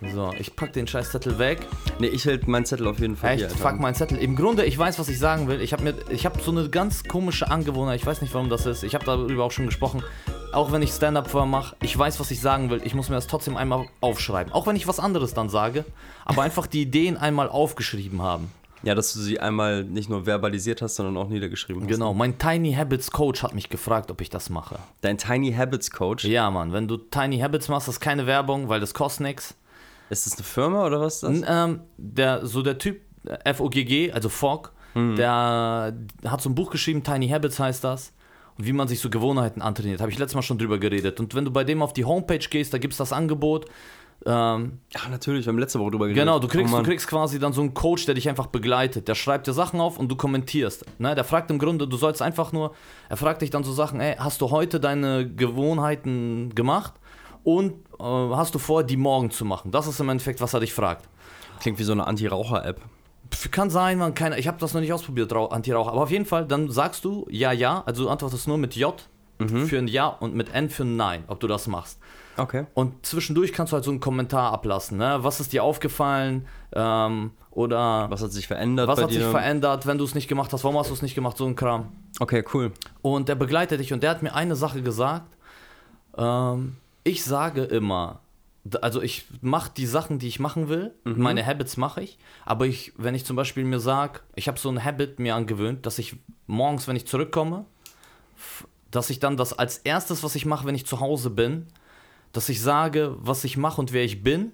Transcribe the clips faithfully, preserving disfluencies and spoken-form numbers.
So, ich pack den scheiß Zettel weg. Nee, ich hält meinen Zettel auf jeden Fall Echt? hier. Alter. Fuck meinen Zettel. Im Grunde, ich weiß, was ich sagen will. Ich habe mir, ich habe so eine ganz komische Angewohnheit. Ich weiß nicht, warum das ist. Ich habe darüber auch schon gesprochen. Auch wenn ich Stand-Up vorher mache, ich weiß, was ich sagen will. Ich muss mir das trotzdem einmal aufschreiben. Auch wenn ich was anderes dann sage. Aber einfach die Ideen einmal aufgeschrieben haben. Ja, dass du sie einmal nicht nur verbalisiert hast, sondern auch niedergeschrieben hast. Genau, mein Tiny Habits Coach hat mich gefragt, ob ich das mache. Dein Tiny Habits Coach? Ja, Mann, wenn du Tiny Habits machst, das ist keine Werbung, weil das kostet nichts. Ist das eine Firma oder was ist das? Ähm, der, so der Typ, F O G G, also Fogg, hm. der hat so ein Buch geschrieben, Tiny Habits heißt das. Und wie man sich so Gewohnheiten antrainiert, habe ich letztes Mal schon drüber geredet. Und wenn du bei dem auf die Homepage gehst, da gibt es das Angebot. Ähm, Ach, natürlich, wir haben letzte Woche drüber geredet. Genau, du kriegst, oh, du kriegst quasi dann so einen Coach, der dich einfach begleitet. Der schreibt dir Sachen auf und du kommentierst. Ne? Der fragt im Grunde, du sollst einfach nur, er fragt dich dann so Sachen, ey, hast du heute deine Gewohnheiten gemacht und äh, hast du vor, die morgen zu machen? Das ist im Endeffekt, was er dich fragt. Klingt wie so eine Anti-Raucher-App. Kann sein, man, keine, ich habe das noch nicht ausprobiert, Anti-Raucher. Aber auf jeden Fall, dann sagst du ja, ja, also du antwortest nur mit J mhm. für ein Ja und mit N für ein Nein, ob du das machst. Okay. Und zwischendurch kannst du halt so einen Kommentar ablassen, ne? Was ist dir aufgefallen? Ähm, oder was hat sich verändert? Was bei hat dir? sich verändert, wenn du es nicht gemacht hast? Warum hast du es nicht gemacht? So ein Kram. Okay, cool. Und der begleitet dich und der hat mir eine Sache gesagt. Ähm, ich sage immer, also ich mache die Sachen, die ich machen will. Mhm. Meine Habits mache ich. Aber ich, wenn ich zum Beispiel mir sage, ich habe so ein Habit mir angewöhnt, dass ich morgens, wenn ich zurückkomme, dass ich dann das als erstes, was ich mache, wenn ich zu Hause bin, dass ich sage, was ich mache und wer ich bin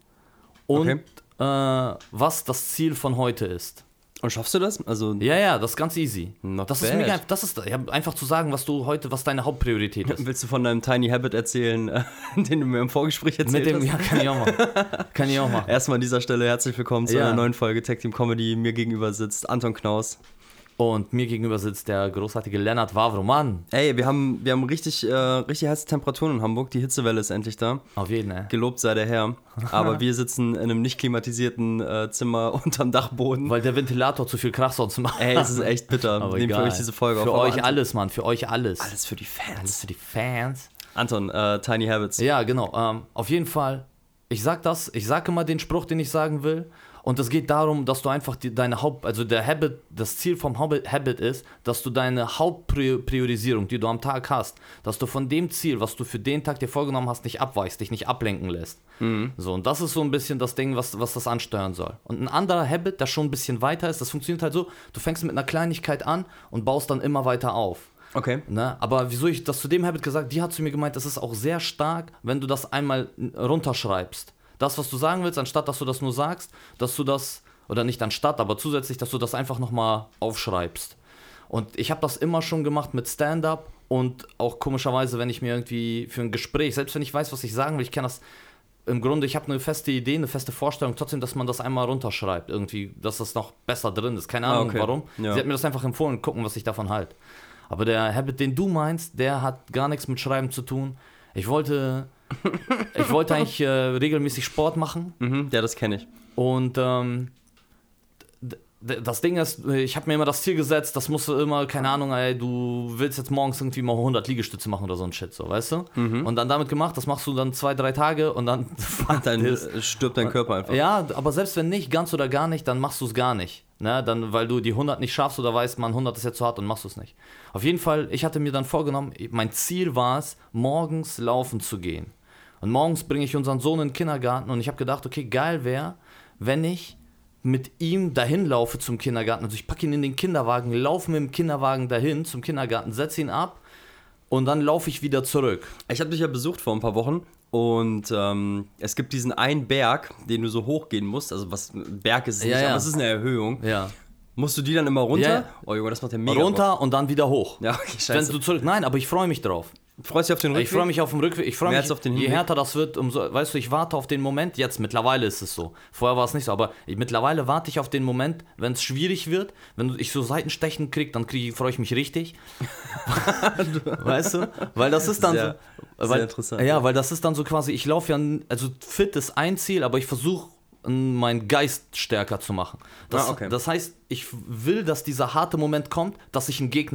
und okay. äh, was das Ziel von heute ist. Und schaffst du das? Also ja, ja, das ist ganz easy. Not das bad. ist mega, das ist ja, einfach zu sagen, was du heute, was deine Hauptpriorität ist. Willst du von deinem Tiny Habit erzählen, äh, den du mir im Vorgespräch erzählt Mit dem, hast? Ja, kann ich auch machen. Kann ich auch machen. Erstmal an dieser Stelle herzlich willkommen zu ja. einer neuen Folge Tech Team Comedy. Mir gegenüber sitzt Anton Knaus. Und mir gegenüber sitzt der großartige Lennart Wawro. Mann. Ey, wir haben, wir haben richtig, äh, richtig heiße Temperaturen in Hamburg. Die Hitzewelle ist endlich da. Auf jeden Fall. Gelobt sei der Herr. Aber wir sitzen in einem nicht klimatisierten äh, Zimmer unterm Dachboden. Weil der Ventilator zu viel Krach sonst macht. Ey, es ist echt bitter. Aber nehmen für euch diese Folge für auf. Für euch alles, Mann. Für euch alles. Alles für die Fans. Alles für die Fans. Anton, äh, Tiny Habits. Ja, genau. Ähm, auf jeden Fall. Ich sag das. Ich sag immer den Spruch, den ich sagen will. Und es geht darum, dass du einfach die, deine Haupt, also der Habit, das Ziel vom Habit ist, dass du deine Hauptpriorisierung, die du am Tag hast, dass du von dem Ziel, was du für den Tag dir vorgenommen hast, nicht abweichst, dich nicht ablenken lässt. Mhm. So, und das ist so ein bisschen das Ding, was, was das ansteuern soll. Und ein anderer Habit, der schon ein bisschen weiter ist, das funktioniert halt so, du fängst mit einer Kleinigkeit an und baust dann immer weiter auf. Okay. Ne? Aber wieso ich das zu dem Habit gesagt, die hat zu mir gemeint, das ist auch sehr stark, wenn du das einmal runterschreibst. Das, was du sagen willst, anstatt dass du das nur sagst, dass du das, oder nicht anstatt, aber zusätzlich, dass du das einfach nochmal aufschreibst. Und ich habe das immer schon gemacht mit Stand-Up und auch komischerweise, wenn ich mir irgendwie für ein Gespräch, selbst wenn ich weiß, was ich sagen will, ich kenne das im Grunde, ich habe eine feste Idee, eine feste Vorstellung, trotzdem, dass man das einmal runterschreibt, irgendwie, dass das noch besser drin ist. Keine Ahnung, ah, okay. warum. Ja. Sie hat mir das einfach empfohlen, gucken, was ich davon halte. Aber der Habit, den du meinst, der hat gar nichts mit Schreiben zu tun. Ich wollte... Ich wollte eigentlich äh, regelmäßig Sport machen. Mhm, ja, das kenne ich. Und ähm, d- d- das Ding ist, ich habe mir immer das Ziel gesetzt, das musst du immer, keine Ahnung, ey, du willst jetzt morgens irgendwie mal hundert Liegestütze machen oder so ein Shit, so, weißt du? Mhm. Und dann damit gemacht, das machst du dann zwei, drei Tage und dann... dann stirbt dein Körper einfach. Ja, aber selbst wenn nicht, ganz oder gar nicht, dann machst du es gar nicht. Ne, dann, weil du die hundert nicht schaffst oder weißt, man, hundert ist jetzt zu hart und machst du es nicht. Auf jeden Fall, ich hatte mir dann vorgenommen, mein Ziel war es, morgens laufen zu gehen. Und morgens bringe ich unseren Sohn in den Kindergarten und ich habe gedacht, okay, geil wäre, wenn ich mit ihm dahin laufe zum Kindergarten. Also ich packe ihn in den Kinderwagen, laufe mit dem Kinderwagen dahin zum Kindergarten, setze ihn ab und dann laufe ich wieder zurück. Ich habe dich ja besucht vor ein paar Wochen. Und ähm, es gibt diesen einen Berg, den du so hochgehen musst. Also was Berg ist es ja, nicht, ja. aber es ist eine Erhöhung. Ja. Musst du die dann immer runter? Ja. Oh Junge, das macht ja mega runter Bock. Und dann wieder hoch. Ja, okay, scheiße. Wenn du zurück, nein, aber ich freue mich drauf. Freust du dich auf den Rückweg? Ich freue mich auf den Rückweg. Ich freue mich, auf den je Hinweg? härter das wird, umso, weißt du, ich warte auf den Moment. Jetzt, mittlerweile ist es so. Vorher war es nicht so, aber ich, mittlerweile warte ich auf den Moment, wenn es schwierig wird, wenn ich so Seitenstechen kriege, dann krieg, freue ich mich richtig. Weißt du? Weil das ist dann sehr, so... Weil, sehr interessant. Ja, weil das ist dann so quasi, ich laufe ja, also fit ist ein Ziel, aber ich versuche, meinen Geist stärker zu machen. Das, ah, okay. das heißt, ich will, dass dieser harte Moment kommt, dass ich einen Gegner habe.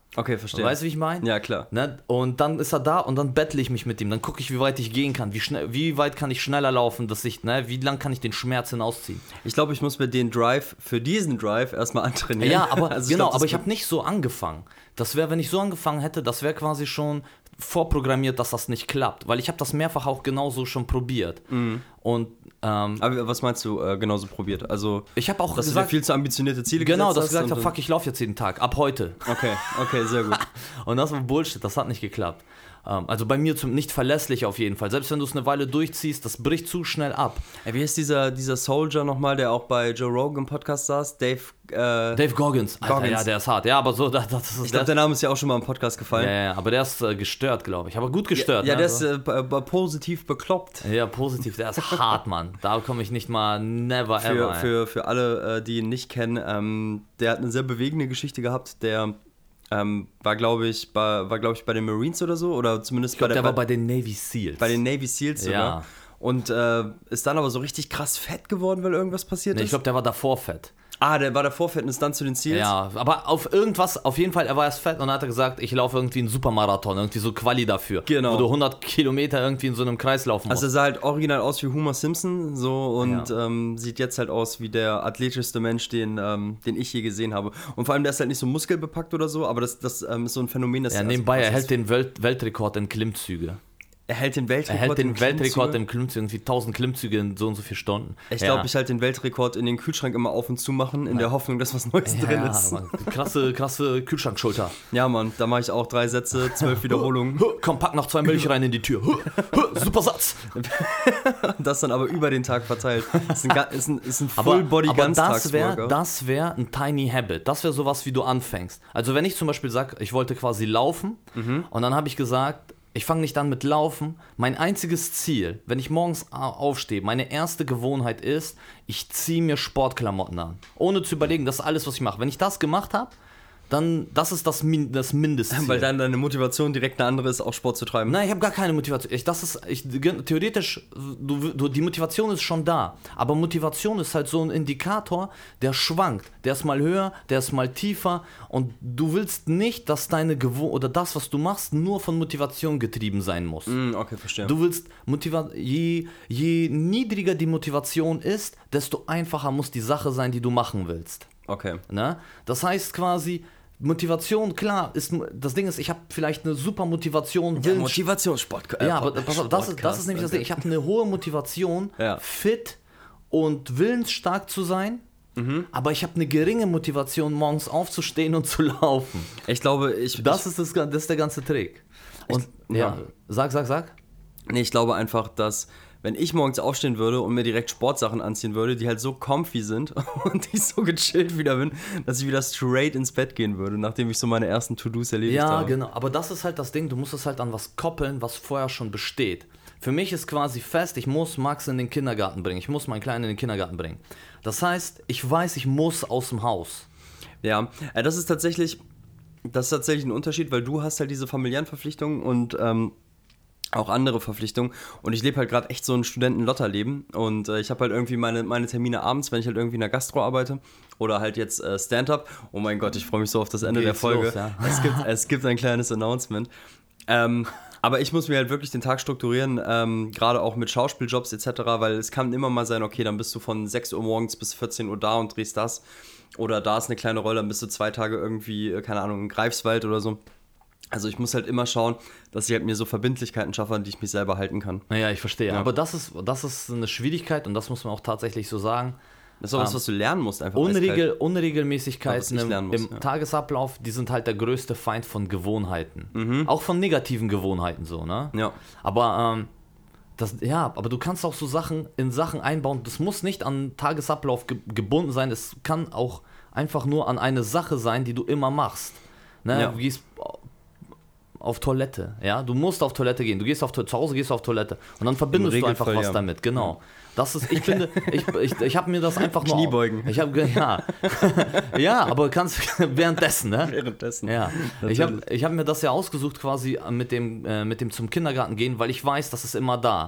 Okay, verstehe. Weißt du, wie ich meine? Ja, klar. Ne? Und dann ist er da und dann bettle ich mich mit ihm. Dann gucke ich, wie weit ich gehen kann. Wie, schnell, wie weit kann ich schneller laufen, dass ich, ne? Wie lang kann ich den Schmerz hinausziehen? Ich glaube, ich muss mir den Drive für diesen Drive erstmal antrainieren. Ja, aber also genau, glaub, aber ich habe nicht so angefangen. Das wäre, wenn ich so angefangen hätte, das wäre quasi schon vorprogrammiert, dass das nicht klappt. Weil ich habe das mehrfach auch genauso schon probiert. Mhm. Und ähm, aber was meinst du äh, genauso probiert? Also, ich habe auch dass gesagt, du dir viel zu ambitionierte Ziele genau, gesetzt dass hast? ich gesagt habe, und- fuck, ich laufe jetzt jeden Tag, ab heute. Okay, okay, sehr gut. Und das war Bullshit, das hat nicht geklappt. Ähm, also bei mir zum, nicht verlässlich auf jeden Fall. Selbst wenn du es eine Weile durchziehst, das bricht zu schnell ab. Ey, wie ist dieser, dieser Soldier nochmal, der auch bei Joe Rogan im Podcast saß? Dave, äh, Dave Goggins, Alter, Goggins. ja, der ist hart. Ja, aber so, das, das ist ich glaube, der Name ist ja auch schon mal im Podcast gefallen. ja, ja, aber der ist äh, gestört, glaube ich. Aber gut gestört. Ja, ne? der ist so. äh, b- b- positiv bekloppt. Ja, positiv, der ist hart, Mann. Da komme ich nicht mal never Für, ever. ey. für, für alle, äh, die ihn nicht kennen, ähm, der hat eine sehr bewegende Geschichte gehabt. Der ähm, war, glaube ich, bei, war, glaub ich, bei den Marines oder so. Oder zumindest Ich glaube, bei, der der, war bei den Navy Seals. bei den Navy Seals sogar. Ja. Und äh, ist dann aber so richtig krass fett geworden, weil irgendwas passiert Nee, ist. ich glaube, der war davor fett. ah, der war davor fett und ist dann zu den Seals. Ja, aber auf irgendwas, auf jeden Fall, er war erst fett und dann hat er gesagt, ich laufe irgendwie einen Supermarathon, irgendwie so Quali dafür. Genau. Wo du hundert Kilometer irgendwie in so einem Kreis laufen musst. Also er sah halt original aus wie Homer Simpson so und Ja. ähm, sieht jetzt halt aus wie der athletischste Mensch, den, ähm, den ich je gesehen habe. Und vor allem, der ist halt nicht so muskelbepackt oder so, aber das, das ähm, ist so ein Phänomen, das ja, also, nebenbei, was er ist- hält den Welt Weltrekord in Klimmzüge. er hält den Er Weltrekord hält den in Weltrekord Klimmzüge. in Klimmzügen, irgendwie tausend Klimmzüge in so und so vier Stunden. Ich Ja. glaube, ich halte den Weltrekord in den Kühlschrank immer auf und zu machen, in der Hoffnung, dass was Neues drin ja, ist. Mann, krasse, krasse Kühlschrankschulter. Ja, Mann, da mache ich auch drei Sätze, zwölf Wiederholungen. Komm, pack noch zwei Milch rein in die Tür. Super Satz. Das dann aber über den Tag verteilt. Ist ein, ga- ist ein, ist ein Aber, Full-Body aber das wäre Ganztagsworkout. das wär ein Tiny Habit. Das wäre sowas, wie du anfängst. Also wenn ich zum Beispiel sage, ich wollte quasi laufen und dann habe ich gesagt, ich fange nicht an mit Laufen. Mein einziges Ziel, wenn ich morgens au- aufstehe, meine erste Gewohnheit ist, ich ziehe mir Sportklamotten an. Ohne zu überlegen, das ist alles, was ich mache. Wenn ich das gemacht habe, dann, das ist das, Min das Mindestziel. Weil dann deine Motivation direkt eine andere ist, auch Sport zu treiben. Nein, ich habe gar keine Motivation. Ich, das ist, ich, theoretisch, du, du, die Motivation ist schon da. Aber Motivation ist halt so ein Indikator, der schwankt. Der ist mal höher, der ist mal tiefer. Und du willst nicht, dass deine Gewohnheit oder das, was du machst, nur von Motivation getrieben sein muss. Mm, okay, verstehe. Du willst Motiva je, je niedriger die Motivation ist, desto einfacher muss die Sache sein, die du machen willst. Okay. Ne? Das heißt quasi, Motivation, klar, ist, das Ding ist, ich habe vielleicht eine super Motivation, Der Willens- Motivationssport. ja, aber pass auf, das ist, das ist nämlich das Ding. Ich habe eine hohe Motivation, Ja. fit und willensstark zu sein, aber ich habe eine geringe Motivation, morgens aufzustehen und zu laufen. Ich glaube, ich. Das ist, das, das ist der ganze Trick. Und Ich- ja, ja. sag, sag, sag. Nee, ich glaube einfach, dass, wenn ich morgens aufstehen würde und mir direkt Sportsachen anziehen würde, die halt so comfy sind und ich so gechillt wieder bin, dass ich wieder straight ins Bett gehen würde, nachdem ich so meine ersten To-Dos erledigt Ja, habe. genau. Aber das ist halt das Ding, du musst es halt an was koppeln, was vorher schon besteht. Für mich ist quasi fest, ich muss Max in den Kindergarten bringen. Ich muss meinen Kleinen in den Kindergarten bringen. Das heißt, ich weiß, ich muss aus dem Haus. Ja, äh, das ist tatsächlich, das ist tatsächlich ein Unterschied, weil du hast halt diese familiären Verpflichtungen und ähm, auch andere Verpflichtungen und ich lebe halt gerade echt so ein Studenten-Lotter-Leben und äh, ich habe halt irgendwie meine, meine Termine abends, wenn ich halt irgendwie in der Gastro arbeite oder halt jetzt äh, Stand-Up. Oh mein Gott, ich freue mich so auf das Ende der Geht's Folge. los, ja. es, gibt, es gibt ein kleines Announcement. Ähm, aber ich muss mir halt wirklich den Tag strukturieren, ähm, gerade auch mit Schauspieljobs et cetera, weil es kann immer mal sein, okay, dann bist du von sechs Uhr morgens bis vierzehn Uhr da und drehst das. Oder da ist eine kleine Rolle, dann bist du zwei Tage irgendwie, äh, keine Ahnung, in Greifswald oder so. Also ich muss halt immer schauen, dass ich halt mir so Verbindlichkeiten schaffe, an die ich mich selber halten kann. Naja, ich verstehe. Ja. Aber das ist, das ist eine Schwierigkeit und das muss man auch tatsächlich so sagen. Das ist auch was, was du lernen musst, einfach. Unregel, eiskalt. Unregelmäßigkeiten Was ich im, lernen muss, im ja. Tagesablauf, die sind halt der größte Feind von Gewohnheiten. Auch von negativen Gewohnheiten so, ne? Ja. Aber ähm, das, ja, aber du kannst auch so Sachen in Sachen einbauen. Das muss nicht an Tagesablauf ge gebunden sein. Es kann auch einfach nur an eine Sache sein, die du immer machst. Ne? Ja. Du gehst auf Toilette, ja, du musst auf Toilette gehen. Du gehst auf to zu Hause gehst du auf Toilette und dann verbindest du einfach Regelfall, was ja. damit. Genau. Das ist, ich finde, ich, ich, ich habe mir das einfach nur. Kniebeugen. Ich habe ja, ja, aber kannst währenddessen, ne? Währenddessen. Ja, ich habe Natürlich. ich hab mir das ja ausgesucht quasi mit dem, äh, mit dem zum Kindergarten gehen, weil ich weiß, das ist immer da.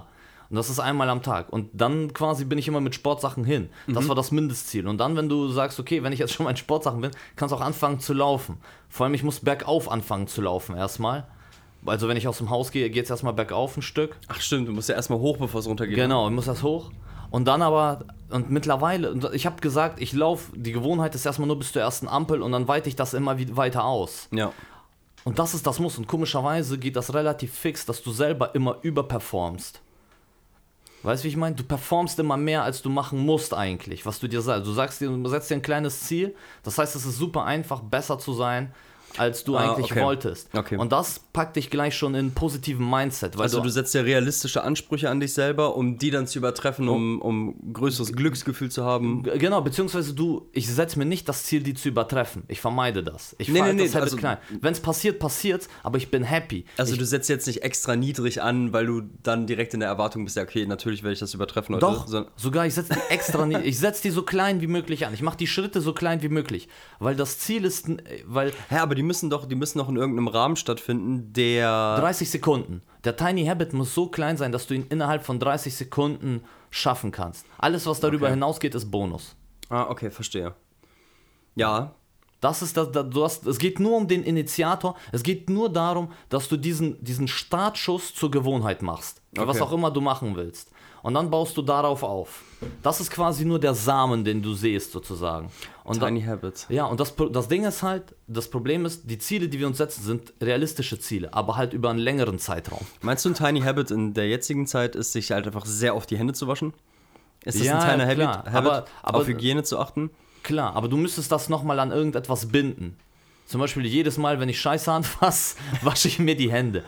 Und das ist einmal am Tag. Und dann quasi bin ich immer mit Sportsachen hin. Das mhm. war das Mindestziel. Und dann, wenn du sagst, okay, wenn ich jetzt schon mal in Sportsachen bin, kannst du auch anfangen zu laufen. Vor allem, ich muss bergauf anfangen zu laufen erstmal. Also wenn ich aus dem Haus gehe, geht es erstmal bergauf ein Stück. Ach stimmt, du musst ja erstmal hoch, bevor es runtergeht. Genau, ich muss das hoch. Und dann aber, und mittlerweile, ich habe gesagt, ich laufe, die Gewohnheit ist erstmal nur bis zur ersten Ampel und dann weite ich das immer wieder weiter aus. Ja. Und das ist das Muss. Und komischerweise geht das relativ fix, dass du selber immer überperformst. Weißt du, wie ich meine? Du performst immer mehr, als du machen musst eigentlich, was du dir sagst. Du sagst dir, du setzt dir ein kleines Ziel, das heißt, es ist super einfach, besser zu sein, als du ah, eigentlich okay. wolltest. Okay. Und das packt dich gleich schon in einen positiven Mindset. Weil also du, du setzt ja realistische Ansprüche an dich selber, um die dann zu übertreffen, um, um größeres Glücksgefühl zu haben. Genau, beziehungsweise du, ich setze mir nicht das Ziel, die zu übertreffen. Ich vermeide das. Ich nee, nee, nee, das Habit also, klein. Wenn es passiert, passiert, aber ich bin happy. Also ich, du setzt jetzt nicht extra niedrig an, weil du dann direkt in der Erwartung bist, ja okay, natürlich werde ich das übertreffen heute. Doch, so, sogar ich setze die extra niedrig, ich setze die so klein wie möglich an. Ich mache die Schritte so klein wie möglich, weil das Ziel ist, weil... Hä, aber die müssen doch, die müssen noch in irgendeinem Rahmen stattfinden, der... dreißig Sekunden. Der Tiny Habit muss so klein sein, dass du ihn innerhalb von dreißig Sekunden schaffen kannst. Alles, was darüber okay. hinausgeht, ist Bonus. Ah, okay, verstehe. Ja. Das ist das, du hast, es geht nur um den Initiator, es geht nur darum, dass du diesen, diesen Startschuss zur Gewohnheit machst. Für okay. was auch immer du machen willst. Und dann baust du darauf auf. Das ist quasi nur der Samen, den du siehst, sozusagen. Und Tiny dann, Habits. Ja, und das, das Ding ist halt, das Problem ist, die Ziele, die wir uns setzen, sind realistische Ziele, aber halt über einen längeren Zeitraum. Meinst du, ein Tiny Habit in der jetzigen Zeit ist, sich halt einfach sehr oft die Hände zu waschen? Ist das ja, ein Tiny klar, Habit, Habit aber, aber, auf Hygiene zu achten? Klar, aber du müsstest das nochmal an irgendetwas binden. Zum Beispiel jedes Mal, wenn ich Scheiße anfasse, wasche ich mir die Hände.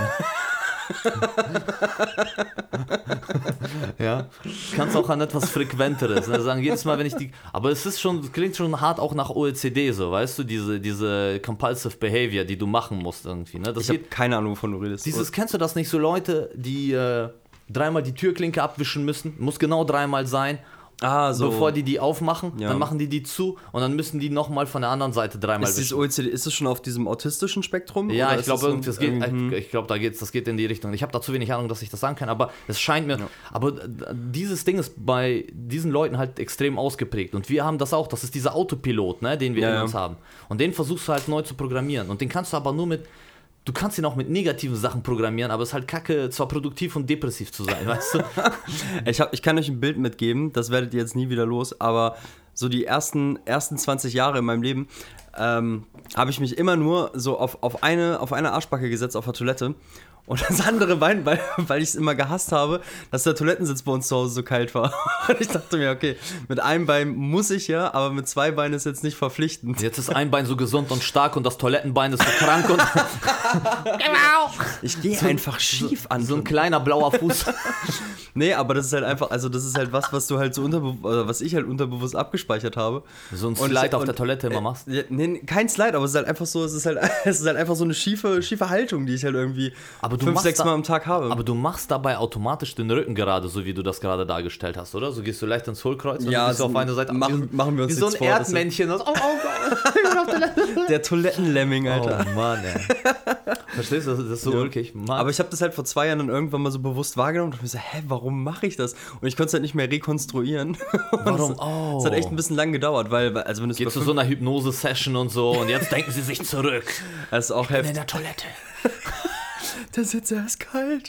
Ja, kannst auch an etwas Frequenteres, ne? Sagen, jedes Mal, wenn ich die, aber es ist schon, klingt schon hart auch nach O E C D so, weißt du, diese, diese Compulsive Behavior, die du machen musst irgendwie, ne? Das ich habe keine Ahnung, wovon du redest. Dieses, kennst du das nicht, so Leute, die äh, dreimal die Türklinke abwischen müssen, muss genau dreimal sein. Ah, so. Bevor die die aufmachen, ja. dann machen die die zu und dann müssen die nochmal von der anderen Seite dreimal ist wischen. O E C D, ist es schon auf diesem autistischen Spektrum? Ja, oder ich glaube, irgendwie, das geht, irgendwie... ich glaube, da geht's, das geht in die Richtung. Ich habe da zu wenig Ahnung, dass ich das sagen kann, aber es scheint mir, ja. aber dieses Ding ist bei diesen Leuten halt extrem ausgeprägt und wir haben das auch, das ist dieser Autopilot, ne, den wir ja, in ja. uns haben und den versuchst du halt neu zu programmieren und den kannst du aber nur mit, du kannst ihn auch mit negativen Sachen programmieren, aber es ist halt kacke, zwar produktiv und depressiv zu sein, weißt du? ich, hab, ich kann euch ein Bild mitgeben, das werdet ihr jetzt nie wieder los, aber so die ersten, ersten zwanzig Jahre in meinem Leben ähm, habe ich mich immer nur so auf, auf, eine, auf eine Arschbacke gesetzt auf der Toilette. Und das andere Bein, weil, weil ich es immer gehasst habe, dass der Toilettensitz bei uns zu Hause so kalt war. Und ich dachte mir, okay, mit einem Bein muss ich ja, aber mit zwei Beinen ist jetzt nicht verpflichtend. Jetzt ist ein Bein so gesund und stark und das Toilettenbein ist so krank und ich gehe so, einfach schief so, an. So ein kleiner blauer Fuß. Nee, aber das ist halt einfach, also das ist halt was, was du halt so unterbewusst, was ich halt unterbewusst abgespeichert habe. So ein Slide und, auf und, der Toilette immer machst? Äh, nee, kein Slide, aber es ist halt einfach so, es ist halt, es ist halt einfach so eine schiefe, schiefe Haltung, die ich halt irgendwie aber du fünf, sechs da, Mal am Tag habe. Aber du machst dabei automatisch den Rücken gerade, so wie du das gerade dargestellt hast, oder? So gehst du leicht ins Hohlkreuz und ja, bist so auf eine Seite. Machen, wie, machen wir uns wie so ein vor, Erdmännchen. Das, oh, oh Gott. Der Toilettenlemming, Alter. Oh Mann, ey. Verstehst du? Das ist so ja. ulkig. Mann. Aber ich habe das halt vor zwei Jahren dann irgendwann mal so bewusst wahrgenommen und mir so, hä, warum mache ich das? Und ich konnte es halt nicht mehr rekonstruieren. Warum? Oh. Es hat echt ein bisschen lang gedauert, weil, also wenn du Geht zu so einer Hypnose-Session und so und jetzt denken sie sich zurück. Das ist auch heftig. In der Toilette. Der Sitzer ist kalt.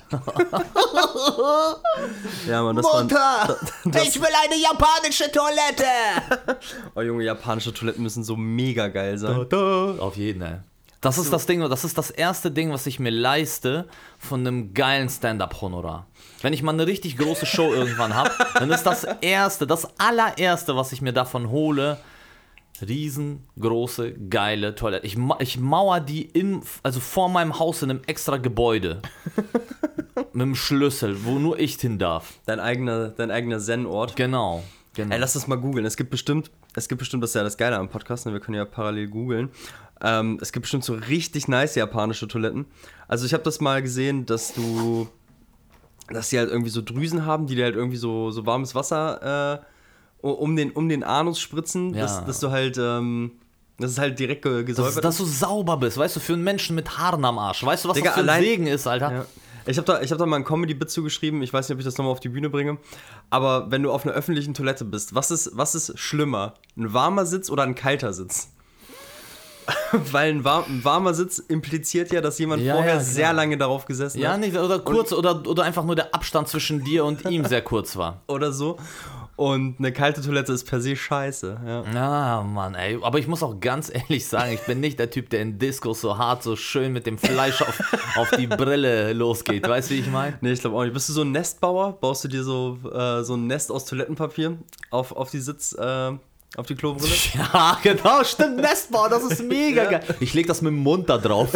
Ja, Mann, das Mutter, war, das, ich will eine japanische Toilette. Oh Junge, japanische Toiletten müssen so mega geil sein. Da, da. Auf jeden Fall. Das ist das Ding, das ist das erste Ding, was ich mir leiste von einem geilen Stand-Up-Honorar. Wenn ich mal eine richtig große Show irgendwann habe, dann ist das erste, das allererste, was ich mir davon hole, riesengroße, geile Toilette. Ich, ich mauer die in, also vor meinem Haus in einem extra Gebäude. Mit einem Schlüssel, wo nur ich hin darf. Dein eigener, dein eigener Zen-Ort. Genau. Genau. Ey, lass das mal googeln. Es gibt bestimmt, es gibt bestimmt, das ist ja das Geile am Podcast, ne? Wir können ja parallel googeln. Ähm, es gibt bestimmt so richtig nice japanische Toiletten. Also ich habe das mal gesehen, dass du, dass die halt irgendwie so Drüsen haben, die dir halt irgendwie so, so warmes Wasser äh, um den, um den Anus spritzen, ja. dass, dass du halt, ähm, das ist halt direkt gesäubert. Dass, dass du sauber bist, weißt du, für einen Menschen mit Haaren am Arsch. Weißt du, was Digga, das für ein allein, Segen ist, Alter? Ja. Ich habe da, ich hab da mal ein Comedy-Bit zugeschrieben, ich weiß nicht, ob ich das nochmal auf die Bühne bringe, aber wenn du auf einer öffentlichen Toilette bist, was ist, was ist schlimmer? Ein warmer Sitz oder ein kalter Sitz? Weil ein, war, ein warmer Sitz impliziert ja, dass jemand Ja, vorher ja, sehr genau. lange darauf gesessen Ja, hat. nicht, oder kurz, oder, oder einfach nur der Abstand zwischen dir und ihm sehr kurz war. Oder so. Und eine kalte Toilette ist per se scheiße. Ja. Ah, Mann, ey. Aber ich muss auch ganz ehrlich sagen, ich bin nicht der Typ, der in Discos so hart, so schön mit dem Fleisch auf, auf die Brille losgeht. Weißt du, wie ich meine? Nee, ich glaube auch nicht. Bist du so ein Nestbauer? Baust du dir so, äh, so ein Nest aus Toilettenpapier auf, auf die Sitz, äh, auf die Klobrille? Ja, genau, stimmt. Nestbau, das ist mega Ja. geil. Ich leg das mit dem Mund da drauf.